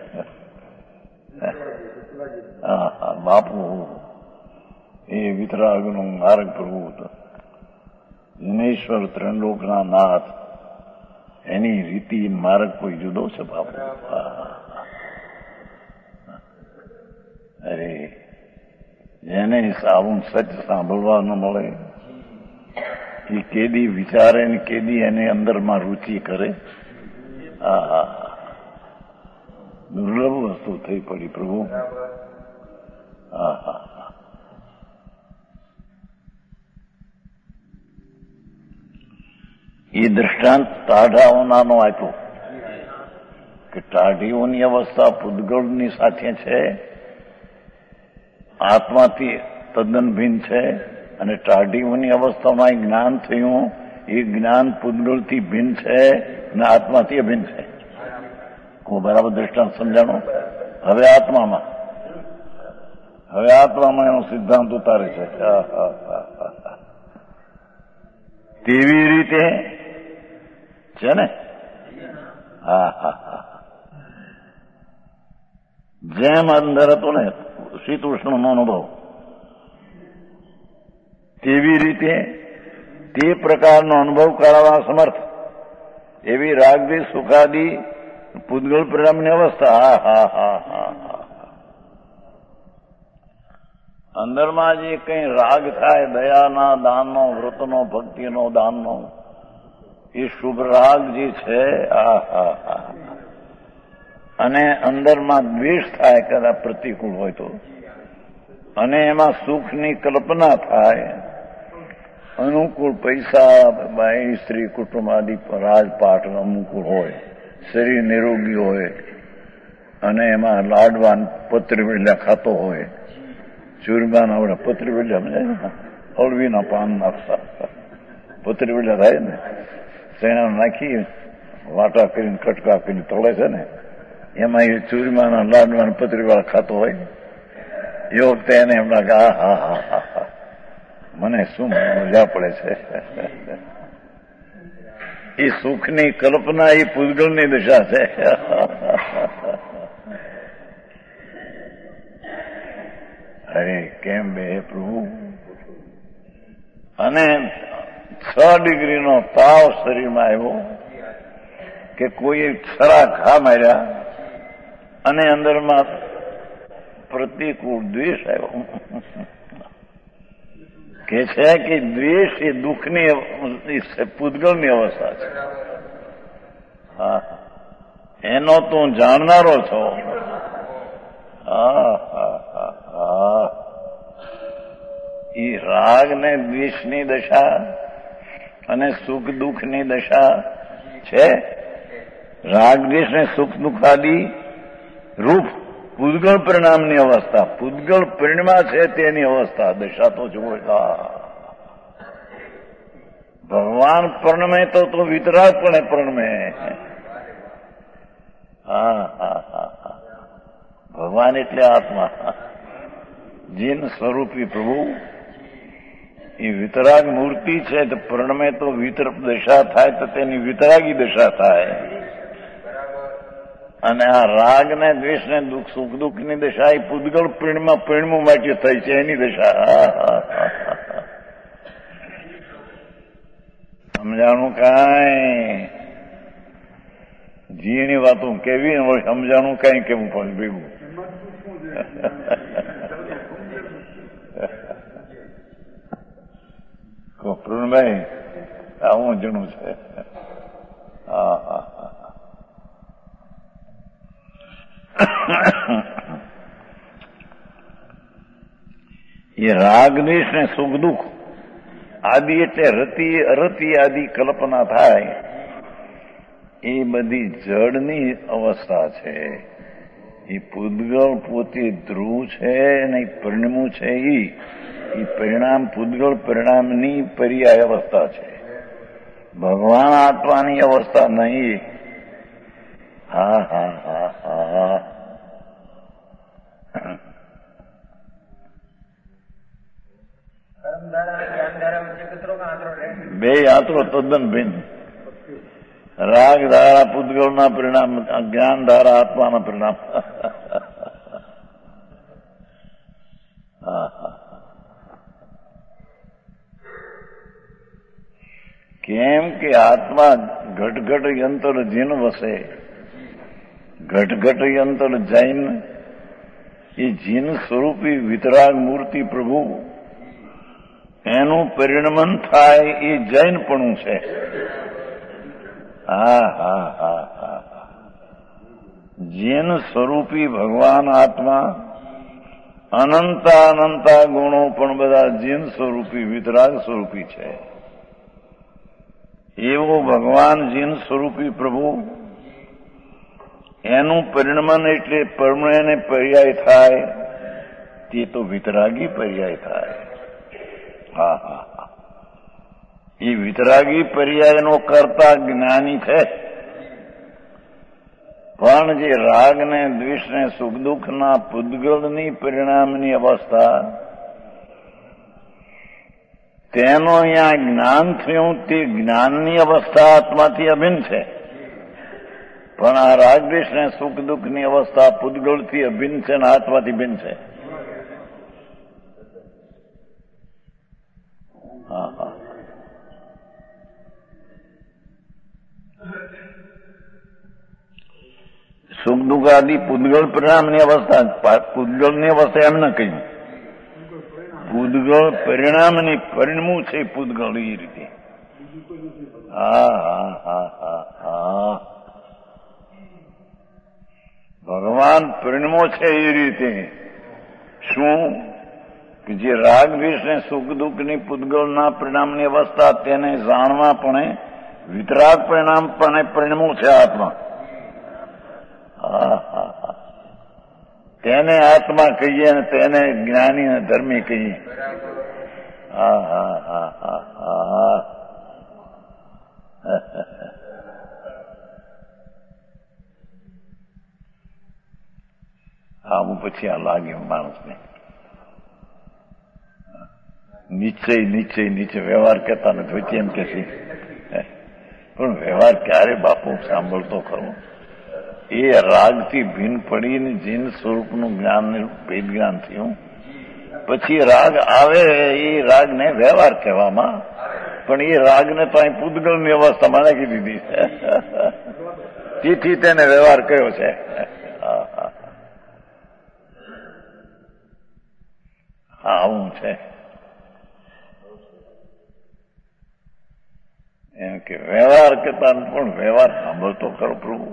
હા હા બાપુ એ વિતરાગનું માર્ગ પ્રભુ જનેશ્વર ત્રણલોકના નાથ, એની રીતિ માર્ગ કોઈ જુદો છે બાપુ. અરે જેને આવું સચ સાંભળવા ન મળે એ કેદી વિચારે ને કેદી એને અંદરમાં રુચિ કરે. હા દુર્લભ વસ્તુ થઈ પડી પ્રભુ. હા હા એ દ્રષ્ટાંત ટાઢાઓનાનો આપ્યો કે ટાઢીઓની અવસ્થા પૂતગળની સાથે છે, આત્માથી તદ્દન ભિન્ન છે, અને ટાઢીઓની અવસ્થામાં જ્ઞાન થયું, એ જ્ઞાન પૂતગળથી ભિન્ન છે અને આત્માથી અભિન્ન છે. કો બરાબર દ્રષ્ટાંત સમજાણો? હવે આત્મામાં હવે આત્મામાં એનો સિદ્ધાંત ઉતારે છે. તેવી રીતે છે ને. હા હા હા જેમ અંદર હતો ને શીત ઉષ્ણનો અનુભવ, તેવી રીતે તે પ્રકારનો અનુભવ કરાવવા સમર્થ એવી રાગદ્વેષ સુખાદી પૂતગલ પરિણામની અવસ્થા. હા હા હા હા હા અંદરમાં જે કંઈ રાગ થાય, દયાના, દાનનો, વ્રતનો, ભક્તિનો, દાનનો, એ શુભ રાગ જે છે. આ હા હા અને અંદરમાં દ્વેષ થાય કદાચ પ્રતિકૂળ હોય તો, અને એમાં સુખની કલ્પના થાય, અનુકૂળ પૈસા, બાઈ, સ્ત્રી, કુટુંબ આદિ રાજપાટ અનુકૂળ હોય, શરીર નિરોગી હોય, અને એમાં લાડવાન પતરી વેલા ખાતો હોય, ચૂરમાના આવડે પતરી વેલા અળવીના પાન નાખતા પતરી વેલા થાય ને, ચણા નાખી વાટા કરીને કટકા કરીને તળે છે ને, એમાં એ ચૂરમાના લાડવાના પતરી વાળા ખાતો હોય. એ વખતે એને એમ લાગે હા હા હા હા હા મને શું મજા પડે છે. એ સુખની કલ્પના એ પૂતગલની દશા છે. અરે કેમ બે પ્રભુ. અને છ ડિગ્રીનો તાવ શરીરમાં આવ્યો કે કોઈ ખરા ઘા માર્યા અને અંદરમાં પ્રતિકૂળ દ્વેષ આવ્યો. કે છે કે દ્વેષ એ દુઃખની પૂતગલની અવસ્થા છે. હા એનો તું જાણનારો છો. હા હા હા હા એ રાગ ને દ્વેષની દશા અને સુખ દુઃખની દશા છે. રાગ દ્વેષ ને સુખ દુઃખ આદિ રૂપ પૂતગલ પરિણામની અવસ્થા, પૂતગલ પરિણમા છે તેની અવસ્થા દશા તો જુઓ. ભગવાન પરણમે તો તું વિતરાગપણે પરણમે. હા હા હા હા ભગવાન એટલે આત્મા, જીન સ્વરૂપી પ્રભુ. એ વિતરાગ મૂર્તિ છે તો પરણમે તો વિતર દશા થાય તો તેની વિતરાગી દશા થાય. અને આ રાગ ને દ્વેષ ને દુઃખ સુખ દુઃખની દશા એ પૂતગલ પરિણમાં પરિણમું માટે થઈ છે એની દશા. સમજાણું કાંઈ જીની વાતો કેવી સમજાણું કાંઈ કેવું પણ ભેગું. પ્રવીણભાઈ આવું જણું છે. હા હા હા એ રાગ દ્વેષ ને સુખ દુઃખ આદિ એટલે રતિ અરતિ આદિ કલ્પના થાય એ બધી જડની અવસ્થા છે. એ પૂદગળ પોતે ધ્રુવ છે અને પરિણમું છે એ પરિણામ પૂદગળ પરિણામની પર્યાય અવસ્થા છે. ભગવાન આત્માની અવસ્થા નહીં. હા હા હા હા બે યાત્રો તદ્દન ભિન્ન. રાગ ધારા પૂદગળના પરિણામ, જ્ઞાન ધારા આત્માના પરિણામ. કેમ કે આત્મા ઘટઘટ યંત્ર જીન વસે. ઘટઘટ યંત્ર જૈન એ જીન સ્વરૂપી વિતરાગ મૂર્તિ પ્રભુ એનું પરિણમન થાય એ જૈનપણું છે. હા હા હા હા જીન સ્વરૂપી ભગવાન આત્મા અનંતા અનંતા ગુણો પણ બધા જીન સ્વરૂપી વિતરાગ સ્વરૂપી છે. એવો ભગવાન જીન સ્વરૂપી પ્રભુ એનું પરિણમન એટલે પરમણે પર્યાય થાય તે તો વિતરાગી પર્યાય થાય. હા હા હા એ વિતરાગી પર્યાયનો કરતા જ્ઞાની છે. પણ જે રાગ ને દ્વેષ ને સુખ દુઃખના પૂદગળની પરિણામની અવસ્થા તેનો અહીંયા જ્ઞાન થયું તે જ્ઞાનની અવસ્થા આત્માથી અભિન્ન છે. પણ આ રાગદ્વેષ ને સુખ દુઃખની અવસ્થા પૂદગળથી અભિન્ન છે અને આત્માથી ભિન્ન છે. હા હા સુખ દુઃખ આદિ પૂદગળ પરિણામની અવસ્થા. પૂદગળની અવસ્થા એમ ન કહ્યું. પૂદગળ પરિણામની પરિણમું છે પૂદગળ એ રીતે. હા હા હા હા હા ભગવાન પરિણમો છે એ રીતે. શું કે જે રાગ દ્વેષ ને સુખ દુઃખની પૂદગળના પરિણામની અવસ્થા તેને જાણવા પણ વિતરાગ પરિણામ પણ પરિણમું છે આત્મા. હા હા હા તેને આત્મા કહીએ અને તેને જ્ઞાની અને ધર્મી કહીએ. હા હા હા હા હા આવું પછી આ લાગ્યું માણસને. નિશ્ચય નિશ્ચય નીચે વ્યવહાર કહેતા નથી વચ્ચે એમ કે છે. પણ વ્યવહાર ક્યારે બાપુ સાંભળતો ખરો? એ રાગથી ભીન પડીને જીન સ્વરૂપનું જ્ઞાન ભેદ જ્ઞાન થયું. પછી રાગ આવે એ રાગને વ્યવહાર કહેવામાં, પણ એ રાગને તો અહીં પૂદગળની અવસ્થામાં નાખી દીધી છે. તેથી તેને વ્યવહાર કયો છે. હા આવું છે. એમ કે વ્યવહાર કહેતા પણ વ્યવહાર સાંભળતો ખરો પ્રભુ?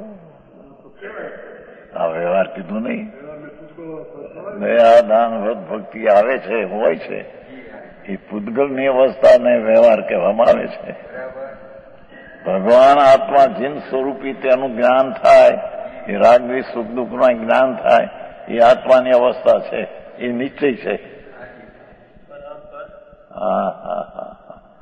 આ વ્યવહાર કીધું નહીં. દયા દાન વ્રત ભક્તિ આવે છે હોય છે એ પૂદગળની અવસ્થાને વ્યવહાર કહેવામાં આવે છે. ભગવાન આત્મા જીન સ્વરૂપી તેનું જ્ઞાન થાય, એ રાગદ્વેષ સુખ દુઃખનું જ્ઞાન થાય એ આત્માની અવસ્થા છે. એ નિશ્ચય છે. હા હા હા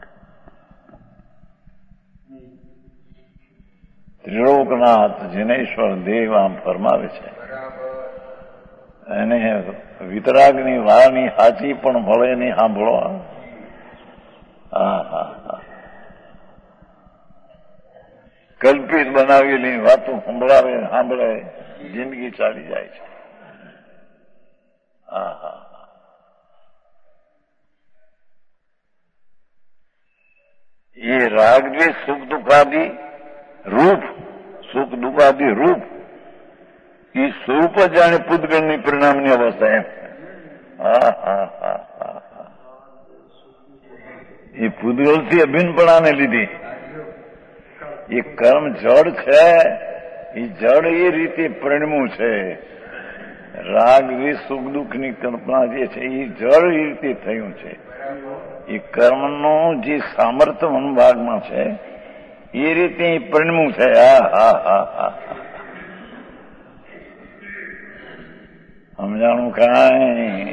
ત્રિલોકનાથ જિનેશ્વર દેવ આમ ફરમાવે છે. એને વિતરાગની વાણી સાચી પણ મળે નહીં સાંભળો. હા હા હા કલ્પિત બનાવેલી વાતો સંભળાવે સાંભળે જિંદગી ચાલી જાય છે. હા હા એ રાગદ્વેષ સુખ દુઃખાદી રૂપ, સુખ દુઃખાદી રૂપ એ સ્વરૂપ જ જાણે પૂદગળની પરિણામની અવસ્થા એમ. હા હા હા હા હા એ પૂદગળથી અભિન્નપણાને લીધી. એ કર્મ જડ છે, એ જડ એ રીતે પરિણમું છે. રાગ દ્વેષ સુખ દુઃખની કલ્પના જે છે એ જળ રીતે થયું છે. એ કર્મનું જે સામર્થ્ય મનોભાગમાં છે એ રીતે પરિણમ્યું છે. હા હા હા હા સમજાણું કાંઈ?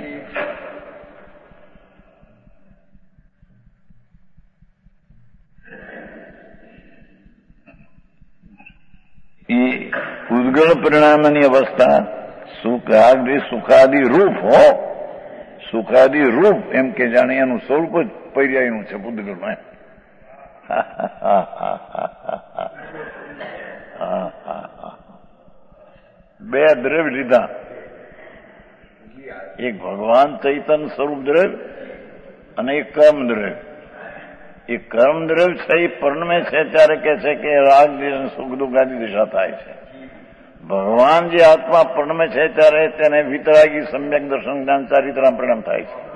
એ ઉદ્ગળ પરિણામની અવસ્થા સુખ રાગ દ્વેષ સુખાદિ રૂપ હો, સુખાદિ રૂપ એમ કે જાણે એનું સ્વરૂપ જ પર્યાયનું છે પૂદગળમાં. બે દ્રવ્ય લીધા, એક ભગવાન ચૈતન સ્વરૂપ દ્રવ્ય અને એક કર્મ દ્રવ્ય. એ કર્મ દ્રવ્ય છે એ પરણમે છે ત્યારે કે છે કે રાગ દ્વેષ સુખ દુઃખ આદિ દિશા થાય છે. ભગવાન જે આત્મા પરણમે છે ત્યારે તેને વિતરાગી સમ્યક દર્શન જ્ઞાન ચારિત્રમાં પરિણામ થાય છે.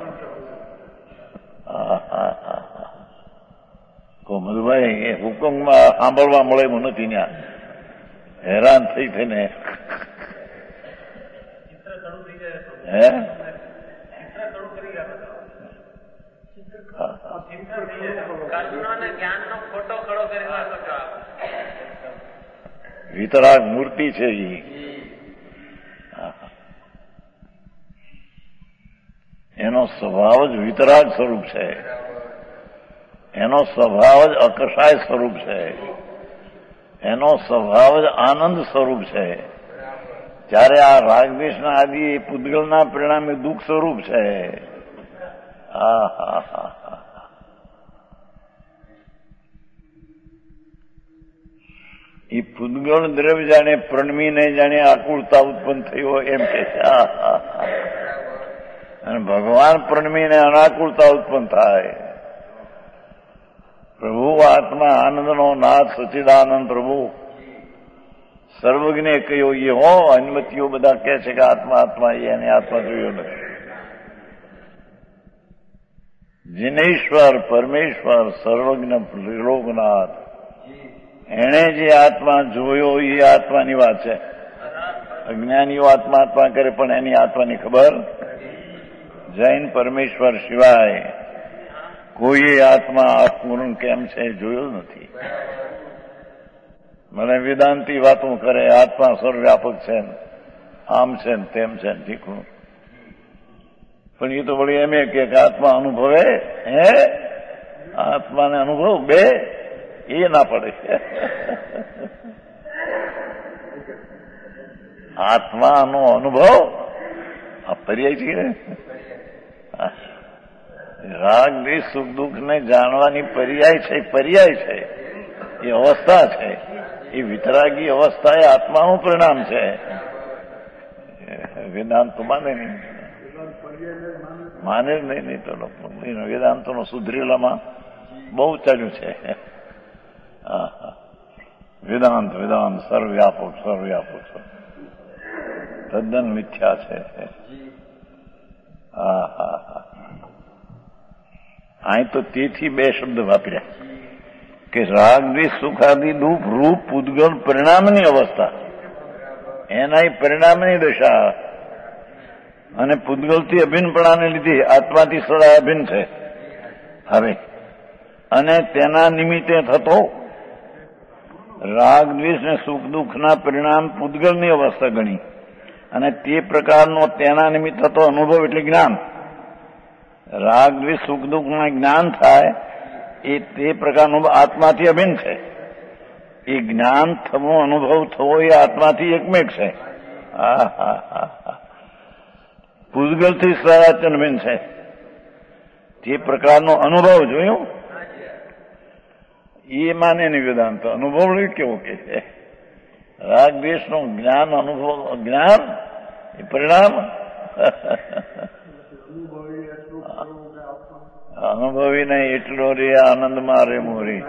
કો મધુભાઈ એ હુકમમાં સાંભળવા મળે એવું નથી, ત્યાં હેરાન થઈ થઈને હે વિતરાગ મૂર્તિ છે એ. એનો સ્વભાવ જ વિતરાગ સ્વરૂપ છે, એનો સ્વભાવ જ અકષાય સ્વરૂપ છે, એનો સ્વભાવ જ આનંદ સ્વરૂપ છે. જ્યારે આ રાગદ્વેષના આદિ એ પૂદગળના પરિણામે દુઃખ સ્વરૂપ છે. હા હા હા એ પૂદગળ દ્રવ્ય જાણે પ્રણમીને જાણે આકુળતા ઉત્પન્ન થયો એમ કે છે. અને ભગવાન પ્રણમીને અનાકુળતા ઉત્પન્ન થાય. પ્રભુ આત્મા આનંદનો નાથ સચ્ચિદાનંદ પ્રભુ સર્વજ્ઞે કહ્યો એ હો. અનુમતિઓ બધા કહે છે કે આત્મા આત્મા એને આત્મા જોયો નથી. જિનેશ્વર પરમેશ્વર સર્વજ્ઞ ત્રિલોકનાથ એણે જે આત્મા જોયો એ આત્માની વાત છે. અજ્ઞાનીઓ આત્મા આત્મા કરે પણ એની આત્માની ખબર. જૈન પરમેશ્વર સિવાય કોઈ આત્મા આપૂર્ણ કેમ છે જોયો નથી. મને વેદાંતી વાતો કરે આત્મા સર્વવ્યાપક છે, આમ છે ને તેમ છે ને ઠીકું, પણ એ તો વળી એમ કે આત્મા અનુભવે. હે આત્માને અનુભવ બે એ ના પડે. આત્માનો અનુભવ આ પર્યાય છે. રાગ દ્વેષ સુખ દુઃખ ને જાણવાની પર્યાય છે, પર્યાય છે, એ અવસ્થા છે. એ વિતરાગી અવસ્થા એ આત્માનું પરિણામ છે. વેદાંત તો માને નહીં, માને જ નહીં. નહીં તો વેદાંતોનો સુધરેલામાં બહુ ચાલ્યું છે. વેદાંત વેદાંત સર્વવ્યાપક સર્વવ્યાપક તદ્દન મિથ્યા છે. હા હા હા અહીં તો તેથી બે શબ્દ વાપર્યા કે રાગ દ્વેષ સુખાદિ દુઃખ રૂપ પૂદગળ પરિણામની અવસ્થા, એના પરિણામની દશા. અને પૂદગળથી અભિન્નપણાને લીધે આત્માથી સદા અભિન્ન છે. હવે અને તેના નિમિત્તે થતો રાગ દ્વેષ ને સુખ દુઃખના પરિણામ પૂદગળની અવસ્થા ગણી. અને તે પ્રકારનો તેના નિમિત્ત થતો અનુભવ એટલે જ્ઞાન. રાગ દ્વેષ સુખ દુઃખમાં જ્ઞાન થાય એ તે પ્રકારનો આત્માથી અભિન્ન છે. એ જ્ઞાન થવો અનુભવ થવો એ આત્માથી એકમેક છે. હા હા હા હા પૂદગળથી સરાચન અભિન્ન છે. તે પ્રકારનો અનુભવ જોયો એ માને નહીં વેદાંત. અનુભવ કેવો કે છે રાગ દ્વેષનો જ્ઞાન અનુભવ જ્ઞાન એ પરિણામ. અનુભવી નહીં એટલો રે આનંદમાં રે મોરી.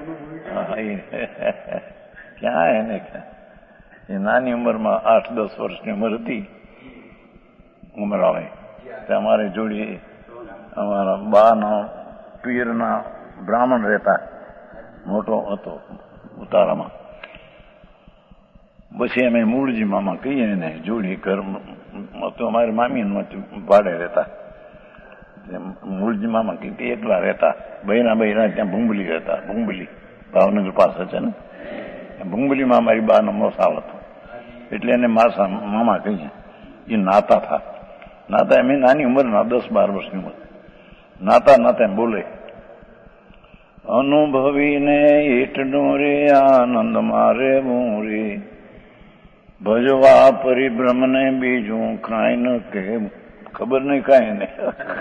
ક્યાં એને એ નાની ઉંમરમાં આઠ દસ વર્ષની ઉંમર હતી ઉમરાળે. અમારે જોડી અમારા બાનો પીરના બ્રાહ્મણ રહેતા, મોટો હતો ઉતારામાં. પછી અમે મૂળજી મામા કહીએ ને જોડી ઘર તો અમારી મામી ભાડે રહેતા. મૂળજી મામા કીધી એકલા રહેતા, બહેના બહેના ત્યાં ભૂંબલી રહેતા. ભૂંબલી ભાવનગર પાસે છે ને, ભૂંબલીમાં અમારી બાનો મોસાળ હતો, એટલે એને માસા મામા કહીએ. એ નાતા થા નાતા એમ નાની ઉંમરના દસ બાર વર્ષની ઉંમર. નાતા નાતા એમ બોલે, અનુભવીને એટલો રે આનંદ મારે મોરે, ભજવા પરિભ્રમ ને બીજું કાંઈ ન કે ખબર નહીં કાંઈ નહીં.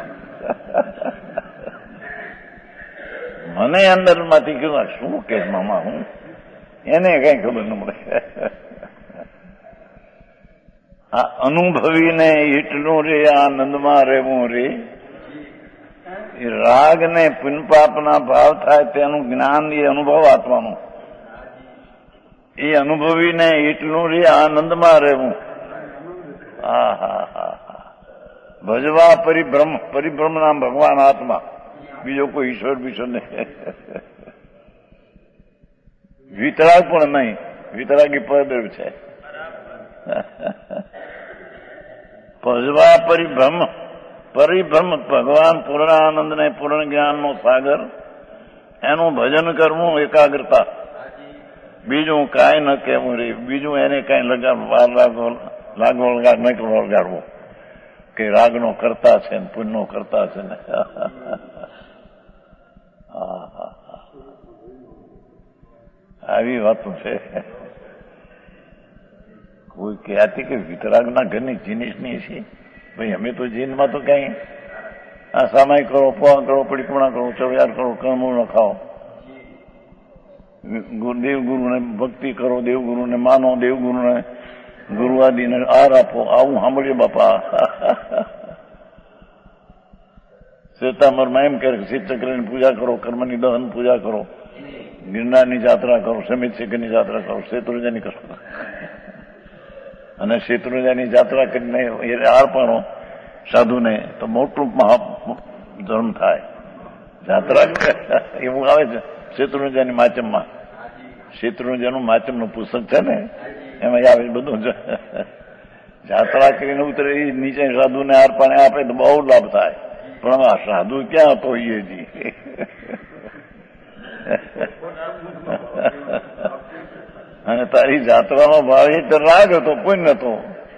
મને અંદર માંથી કીધું શું કે મામા, હું એને કઈ ખબર ન મળે. આ અનુભવીને એટલું રે આનંદમાં રહેવું રે, એ રાગ ને પુનપાપના ભાવ થાય તેનું જ્ઞાન, એ અનુભવ આત્માનું. એ અનુભવીને એટલું રે આનંદમાં રહેવું. હા હા હા હા ભજવા પરિભ્રમ, પરિભ્રમ નામ ભગવાન આત્મા, બીજો કોઈ ઈશ્વર બીજો નહીં. વિતરાગ પણ નહીં, વિતરાગી પરદેવ છે. ભજવા પરિભ્રમ, પરિભ્રમ ભગવાન પૂર્ણાનંદ ને પૂર્ણ જ્ઞાન નો સાગર, એનું ભજન કરવું એકાગ્રતા. બીજું કાંઈ ન કહેવું રે, બીજું એને કાંઈ લગાડ વાર લાગો લાગો લગાડ ન લગાડવું કે રાગનો કરતા છે ને પુણ્યનો કરતા છે ને. આવી વાતો છે. કોઈ કહેતી કે વિતરાગના ઘરની જીનિસની છે, ભાઈ અમે તો જીનમાં તો કઈ આ સામાય કરો, પોવા કરો, પડીપણા કરો, ચવિયાર કરો, કર્મો ન ખાઓ, દેવગુરુને ભક્તિ કરો, દેવગુરુને માનો, દેવગુરુને ગુરુવાદીને આર આપો. આવું સાંભળીએ બાપા. શ્વેતાંબરમાં એમ કહે શિવ ચક્રની પૂજા કરો, કર્મની દહન પૂજા કરો, ગિરનારની જાત્રા કરો, સમિત શિખરની જાત્રા કરો, શેત્રુંજાની કરો. અને શેત્રુંજાની જાત્રા કરીને આરપાણો સાધુને તો મોટું મહા ધર્મ થાય. જાત્રા એવું આવે છે શેત્રુંજાની માચમમાં. શેત્રુંજાનું માચમનું પુસ્તક છે ને, એમાં આવે બધું. જાત્રા કરીને ઉતરે એ નીચે સાધુને આરપાણે આપે તો બહુ લાભ થાય. પણ આ સાધુ ક્યાં હતો એ જી. અને તારી જાત્રાનો ભાવ એ તો રાગ હતો, પુણ્ય હતો.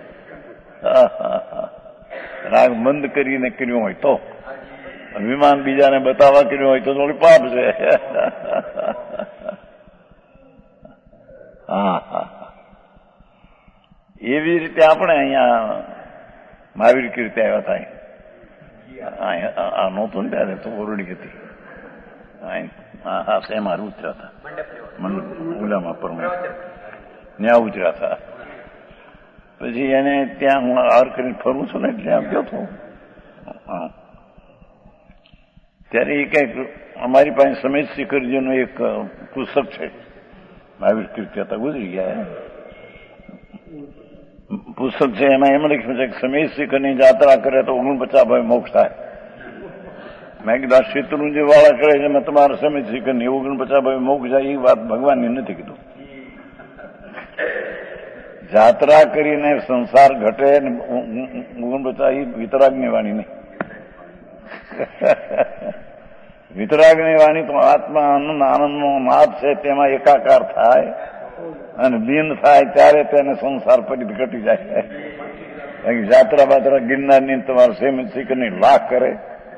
રાગ મંદ કરીને કર્યું હોય તો, વિમાન બીજાને બતાવવા કર્યું હોય તો થોડી પાપ છે. હા હા એવી રીતે આપણે અહીંયા મહાવીર કીર્તિ આવ્યા હતા. આ નહોતું ને ત્યારે તો ઓરડી હતી. હા શેમાં ઉતર્યા હતા, ઓલામાં પર ત્યાં ઉતર્યા હતા. પછી એને ત્યાં હું આર કરીને ફરું છું ને ત્યાં ગયો હતો. હા ત્યારે એ કઈક અમારી પાસે સમેત શિખરજીનું એક પુસ્તક છે, મહાવીર કીર્તિ હતા, ગુજરી ગયા. પુસ્તક છે એમાં એમ લખ્યું છે કે સમેત શિખરની જાત્રા કરે તો ઓગણપચાસ ભાઈ મોક્ષ થાય. મેં કીધું આ શેત્રુંજી વાળા કરે છે, મેં તમારા સમેત શિખરની ઓગણપચાસ ભાઈ મોક્ષ જાય એ વાત ભગવાનની નથી કીધું. જાત્રા કરીને સંસાર ઘટે ને ઓગણપચાસ એ વિતરાગની વાણી નહીં. વિતરાગની વાણી તો આત્મા આનંદ આનંદનો નાદ છે, તેમાં એકાકાર થાય અને દિન થાય ત્યારે તેને સંસાર પછી ઘટી જાય. જાત્રા બાત્રા ગિરનારની તમારા સમિત શિખરની લાખ કરે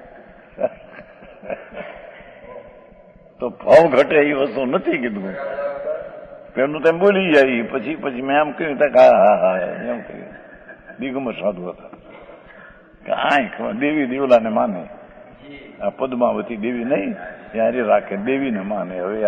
તો ભાવ ઘટે એ વસ્તુ નથી કીધું. પેલું તેમ બોલી જાય. પછી પછી મેં આમ કહ્યું હા હા હા એમ કહ્યું. દિગંબર સાધુ હતા કે આ દેવી દેવલાને માને, આ પદ્માવતી દેવી નહીં ત્યારે રાખે, દેવીને માને. હવે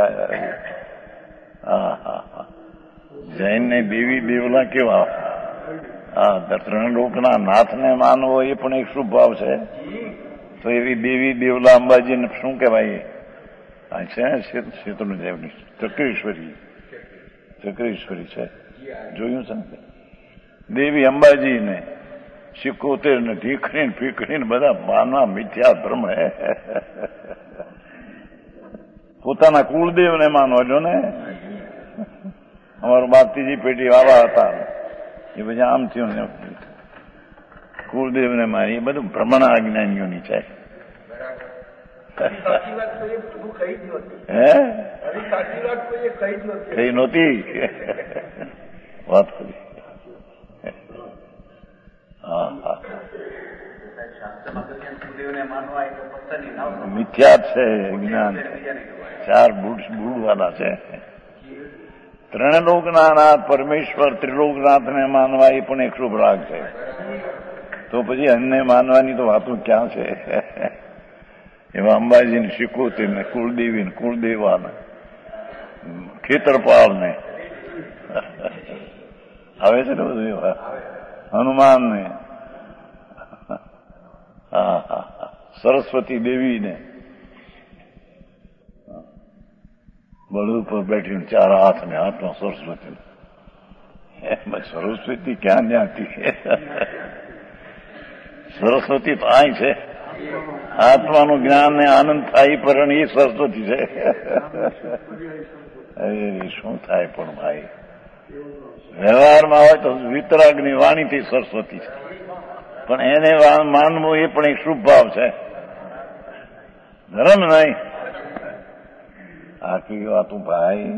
હા હા હા જૈનને દેવી દેવલા કેવા? હા ત્રણ લોકના નાથને માનવો એ પણ એક શુભ ભાવ છે. તો એવી દેવી દેવલા અંબાજીને શું કહેવાય? આ છે શેત્રુંજયની ચક્રેશ્વરી, ચક્રેશ્વરી છે, જોયું છે ને? દેવી અંબાજીને સિકોતેર ને ઢીકડીને ફીકડીને બધા માનવા મિથ્યા ભ્રમ હે. પોતાના કુળદેવને માનો છો ને? અમારું બાપતીજી પેટી વાળા હતા એ પછી આમ થયું ને કુળદેવને મારી એ બધું ભ્રમણ અજ્ઞાનીઓની છે. હે કઈ નહોતી વાત કરી. હા હા મિથ્યા છે જ્ઞાન. ચાર બુડ બુડવાના છે. ત્રણ લોકના નાથ પરમેશ્વર ત્રિલોકનાથને માનવા એ પણ એક શુભ રાગ છે. તો પછી અન્ય માનવાની તો વાતો ક્યાં છે? એમાં અંબાજીને શિકોતરીને કુળદેવીને કુળદેવાને ખેતરપાળને આવે છે ને બધું હનુમાનને હા હા સરસ્વતી દેવીને બળદ ઉપર બેઠીને ચાર હાથ ને હાથમાં સરસ્વતી. એમાં સરસ્વતી ક્યાં જ્ઞાતી? સરસ્વતી તો અહીં છે. આત્માનું જ્ઞાન ને આનંદ થાય પણ એ સરસ્વતી છે. અરે શું થાય પણ ભાઈ, વ્યવહારમાં હોય તો વિતરાગની વાણીથી સરસ્વતી છે, પણ એને માનવું એ પણ એક શુભ ભાવ છે. ધર્મ નહીં આખી વાતું ભાઈ.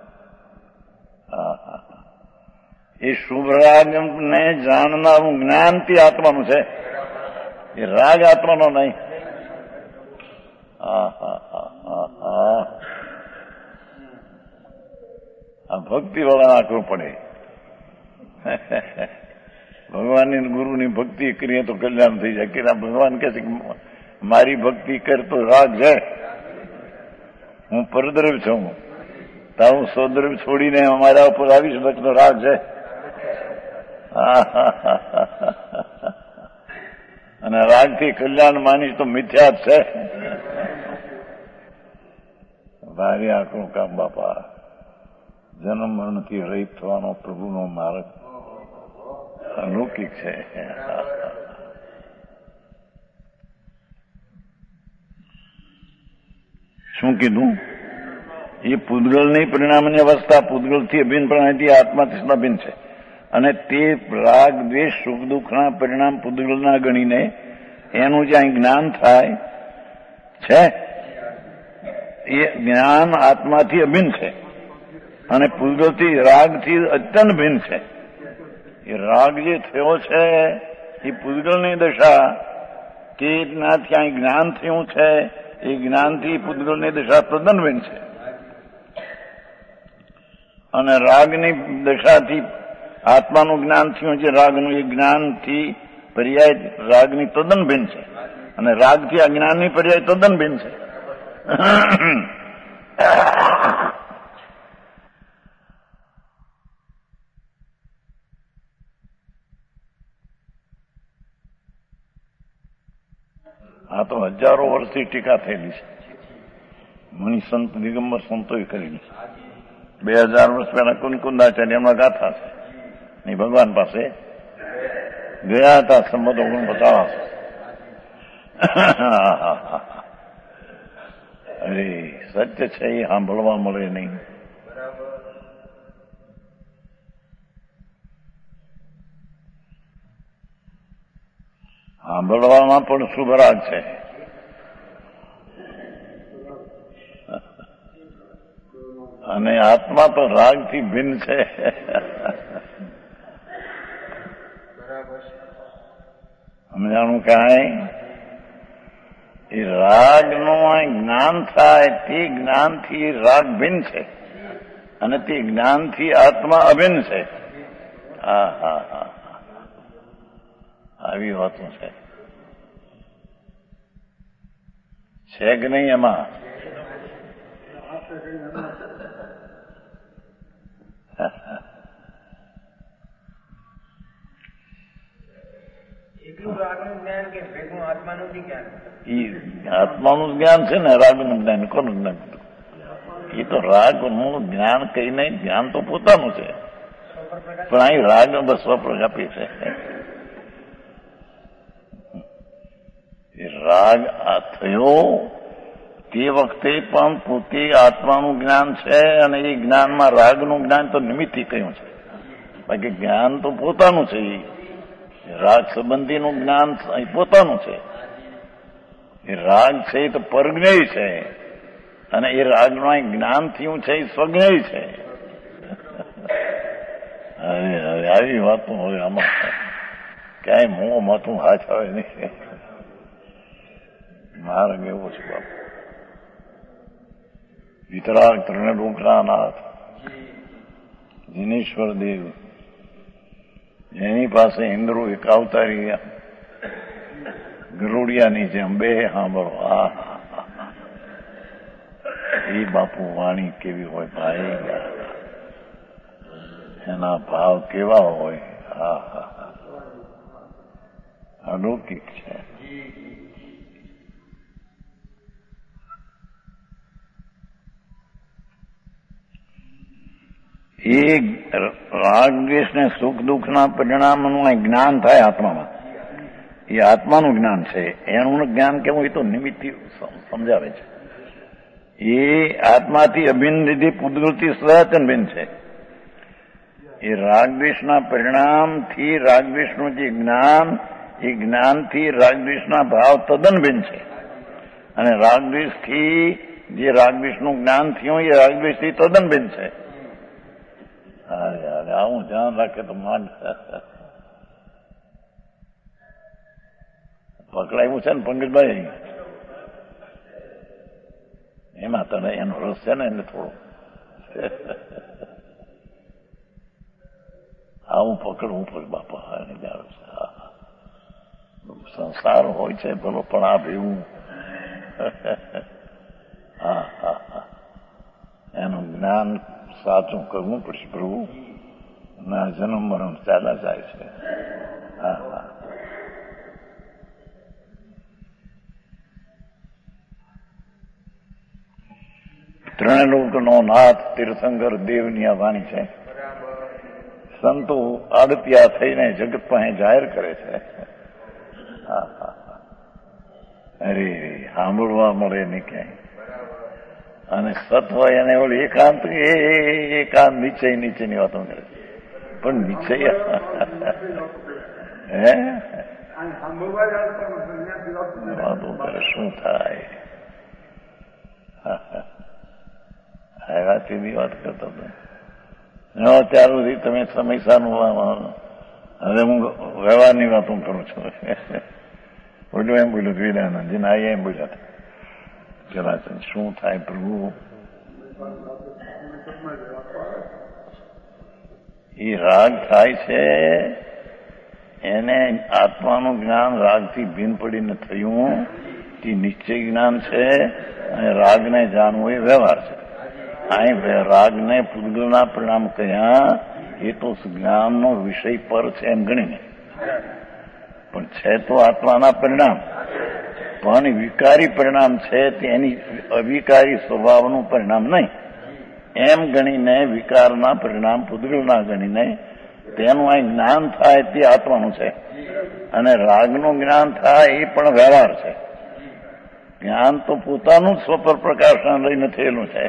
એ શુભ રાગ ને જાણનારું જ્ઞાનથી આત્માનું છે, એ રાગ આત્માનો નહીં. હા હા હા હા હા આ ભક્તિ વાળા આંકડું પડે. ભગવાનની ગુરુની ભક્તિ કરીએ તો કલ્યાણ થઈ જાય. કે ભગવાન કહે છે કે મારી ભક્તિ કર તો રાગ છે, હું પરદ્રવ્ય છું, તારું સૌદ્રવ્ય છોડીને અમારા ઉપર આવીશ તો રાગ છે. અને રાગથી કલ્યાણ માનીશ તો મિથ્યા જ છે. ભારે આકરું કામ બાપા. જન્મ મરણથી રહિત થવાનો પ્રભુનો માર્ગ અલૌકિક છે. શું કીધું? એ પૂતગલની પરિણામની અવસ્થા પૂતગલથી અભિન્ન પ્રણાલીથી આત્માથી અભિન્ન છે. અને તે રાગ દ્વેષ સુખ દુઃખના પરિણામ પૂતગલના ગણીને એનું જ્યાં જ્ઞાન થાય છે એ જ્ઞાન આત્માથી અભિન્ન છે અને પૂતગલથી રાગથી અત્યંત ભિન્ન છે. એ રાગ જે થયો છે એ પૂતગલની દશા કે ત્યાં જ્ઞાન થયું છે એ જ્ઞાનથી પૂતગલની દશા તદ્દન ભિન્ન છે. અને રાગની દશાથી આત્માનું જ્ઞાન થયું છે, રાગનું એ જ્ઞાનથી પર્યાય રાગની તદ્દન ભિન્ન છે. અને રાગથી આ જ્ઞાનની પર્યાય તદ્દન ભિન્ન છે. આ તો હજારો વર્ષથી ટીકા થયેલી છે. મણી સંત દિગંબર સંતોએ કરેલી છે. બે હજાર વર્ષ પહેલા કુંકુંદાચાર્ય એમના ગાથા છે. નહીં ભગવાન પાસે ગયા હતા સંમત ઓગણપચાસ. અરે સત્ય છે એ સાંભળવા મળે નહીં. સાંભળવામાં પણ શુભ રાગ છે. અને આત્મા તો રાગથી ભિન્ન છે. સમજાણું કાંઈ? એ રાગનું જ્ઞાન થાય તે જ્ઞાનથી રાગ ભિન્ન છે અને તે જ્ઞાનથી આત્મા અભિન્ન છે. હા હા હા આવી વાતો છે છે કે નહીં? એમાં આત્માનું જ્ઞાન છે ને રાગનું જ્ઞાન કોનું જ્ઞાન? એ તો રાગનું જ્ઞાન કઈ નહીં, જ્ઞાન તો પોતાનું છે, પણ અહીં રાગ બસ સ્વપ્રજાપી છે. એ રાગ આ થયો તે વખતે પણ પોતે આત્માનું જ્ઞાન છે અને એ જ્ઞાનમાં રાગનું જ્ઞાન તો નિમિત્તથી કહ્યું છે. બાકી જ્ઞાન તો પોતાનું છે. રાગ સંબંધીનું જ્ઞાન પોતાનું છે. એ રાગ છે એ તો પરજ્ઞેય છે અને એ રાગનું જ્ઞાન થયું છે એ સ્વજ્ઞેય છે. અરે હવે આવી વાતો હવે આમાં ક્યાંય મોં માથું હાથ આવે નહીં. માર્ગ એવો છે બાપુ. વિતરાગ ત્રણ ડોકરાનાથ જીનેશ્વર દેવ એની પાસે ઇન્દ્રો એક અવતારી ગરુડિયાની જેમ બે સાંભળો. હા એ બાપુ વાણી કેવી હોય ભાઈ, એના ભાવ કેવા હોય. હા હા અલૌકિક છે. એ રાગ દ્વેષ ને સુખ દુઃખના પરિણામનું જ્ઞાન થાય આત્મામાં. એ આત્માનું જ્ઞાન છે. એનું જ્ઞાન કેવું એ તો નિમિત્તથી સમજાવે છે. એ આત્માથી અભિન્ન લીધી પૂતગલથી સનાતન ભિન્ન છે. એ રાગદ્વેષના પરિણામથી રાગદ્વેષનું જે જ્ઞાન, એ જ્ઞાનથી રાગદ્વેષના ભાવ તદ્દન ભિન્ન છે. અને રાગદ્વેષથી જે રાગદ્વેષનું જ્ઞાન થયું એ રાગદ્વેષથી તદ્દન ભિન્ન છે. અરે અરે આવું ધ્યાન રાખે તો માંડ પકડાયું છે ને પંકજભાઈ, એમાં તને એનો રસ છે ને એટલે થોડો આવું પકડવું પડે બાપા. એને જાણ છે સંસાર હોય છે ભલો પણ આ ભેવું હા હા હા એનું જ્ઞાન સાચું કરવું પડશે પ્રભુ. ના જન્મ મરણ ચાલ્યા જાય છે. હા હા ત્રણે લોકનો નાથ તીર્થંકર દેવની આ વાણી છે. સંતો આડતિયા થઈને જગત પાસે જાહેર કરે છે. હા હા અરે સાંભળવા મળે નહીં ક્યાંય. અને સત હોય એને ઓલી એકાંત એકાંત નિશ્ચય નીચેની વાતો કરે પણ નિશ્ચય હે વાતો કરે શું થાય. વાતની વાત કરતો હતો ત્યાર સુધી તમે સમયસાનું હવે હું વ્યવહારની વાત હું કરું છું. બોલ્યું એમ બોલ્યું વિદાનંદજી ના એમ બોલ્યા હતા જલાચંદ શું થાય પ્રભુ. એ રાગ થાય છે એને આત્માનું જ્ઞાન રાગથી ભિન્ન પડીને થયું તે નિશ્ચય જ્ઞાન છે અને રાગને જાણવું એ વ્યવહાર છે. અહીં રાગને પૂતગલના પરિણામ કહ્યા એ તો જ્ઞાનનો વિષય પર છે એમ ગણીને, પણ છે તો આત્માના પરિણામ. પણ વિકારી પરિણામ છે તેની અવિકારી સ્વભાવનું પરિણામ નહીં એમ ગણીને વિકારના પરિણામ પૂતગલના ગણીને તેનું અહીં જ્ઞાન થાય તે આત્માનું છે. અને રાગનું જ્ઞાન થાય એ પણ વ્યવહાર છે. જ્ઞાન તો પોતાનું જ સ્વપર પ્રકાશન લઈને થયેલું છે.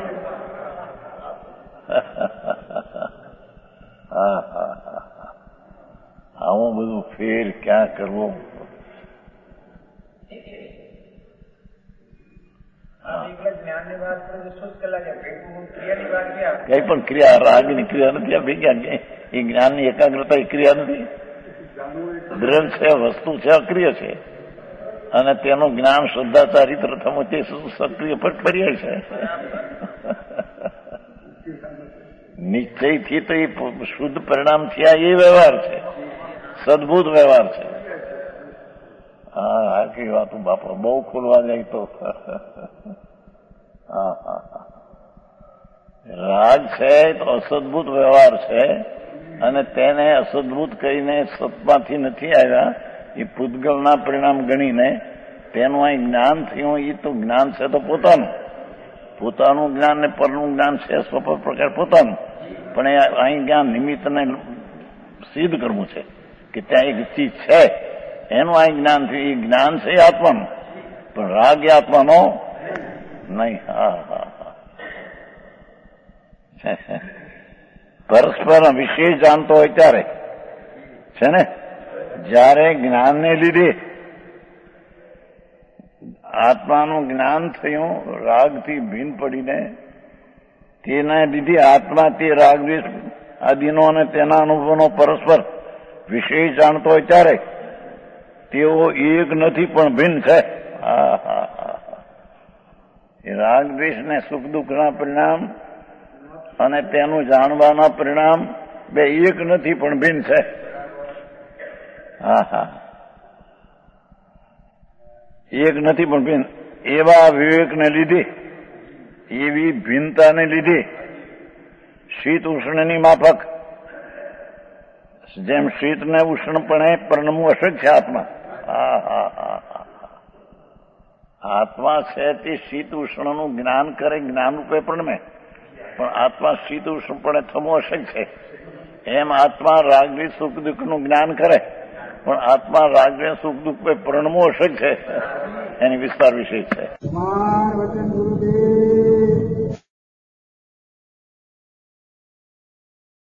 હા હા આવું બધું ફેર ક્યાં કરવો. કઈ પણ ક્રિયા રાગની ક્રિયા નથી. આ ભેગા એ જ્ઞાનની એકાગ્રતા એ ક્રિયા નથી. દ્રઢ છે, વસ્તુ છે, અક્રિય છે. અને તેનું જ્ઞાન શ્રદ્ધા ચારિત્ર થવું તે સક્રિય પર્યાય છે. નિશ્ચયથી તો એ શુદ્ધ પરિણામ થયા એ વ્યવહાર છે, સદભૂત વ્યવહાર છે. હા આખી વાતો બાપા બહુ ખોલવા જાય તો હા હા રાગ છે તો અસદભૂત વ્યવહાર છે અને તેને અસદભૂત કહીને સતમાંથી નથી આવ્યા એ પૂતગલના પરિણામ ગણીને તેનું અહીં જ્ઞાન થયું. એ તો જ્ઞાન છે તો પોતાનું પોતાનું જ્ઞાન ને પરનું જ્ઞાન છે સ્વપર પ્રકાર પોતાનું, પણ એ અહીં જ્ઞાન નિમિત્તને સિદ્ધ કરવું છે કે ત્યાં એક ચીજ છે એનું અહીં જ્ઞાન થયું. એ જ્ઞાન છે આત્માનું, પણ રાગ એ આત્માનો નહીં. હા હા હા પરસ્પર વિશે જાણતો હોય ત્યારે છે ને, જ્યારે જ્ઞાનને લીધે આત્માનું જ્ઞાન થયું, રાગથી ભીન પડીને તેના લીધે આત્મા તે રાગ દ્વેષ આદિનો અને તેના અનુભવનો પરસ્પર વિષય જાણતો હોય ત્યારે તેઓ એક નથી પણ ભિન્ન છે. હા હા હા એ રાગ દ્વેષને સુખ દુઃખના પરિણામ અને તેનું જાણવાના પરિણામ બે એક નથી પણ ભિન્ન છે. હા હા એક નથી પણ ભિન્ન. એવા વિવેકને લીધે, એવી ભિન્નતાને લીધે શીત ઉષ્ણની માફક, જેમ શીતને ઉષ્ણપણે પરણવું અશક્ય આત્મા. હા હા હા આત્મા છે તે શીત ઉષ્ણનું જ્ઞાન કરે, જ્ઞાન રૂપે પરણમે, પણ આત્મા શીત ઉષ્ણપણે થવું અશક્ય છે. એમ આત્મા રાગની સુખ દુઃખનું જ્ઞાન કરે, પણ આત્મા રાગને સુખ દુઃખ પે પરણવું અશક્ય છે. એની વિસ્તાર વિષય છે.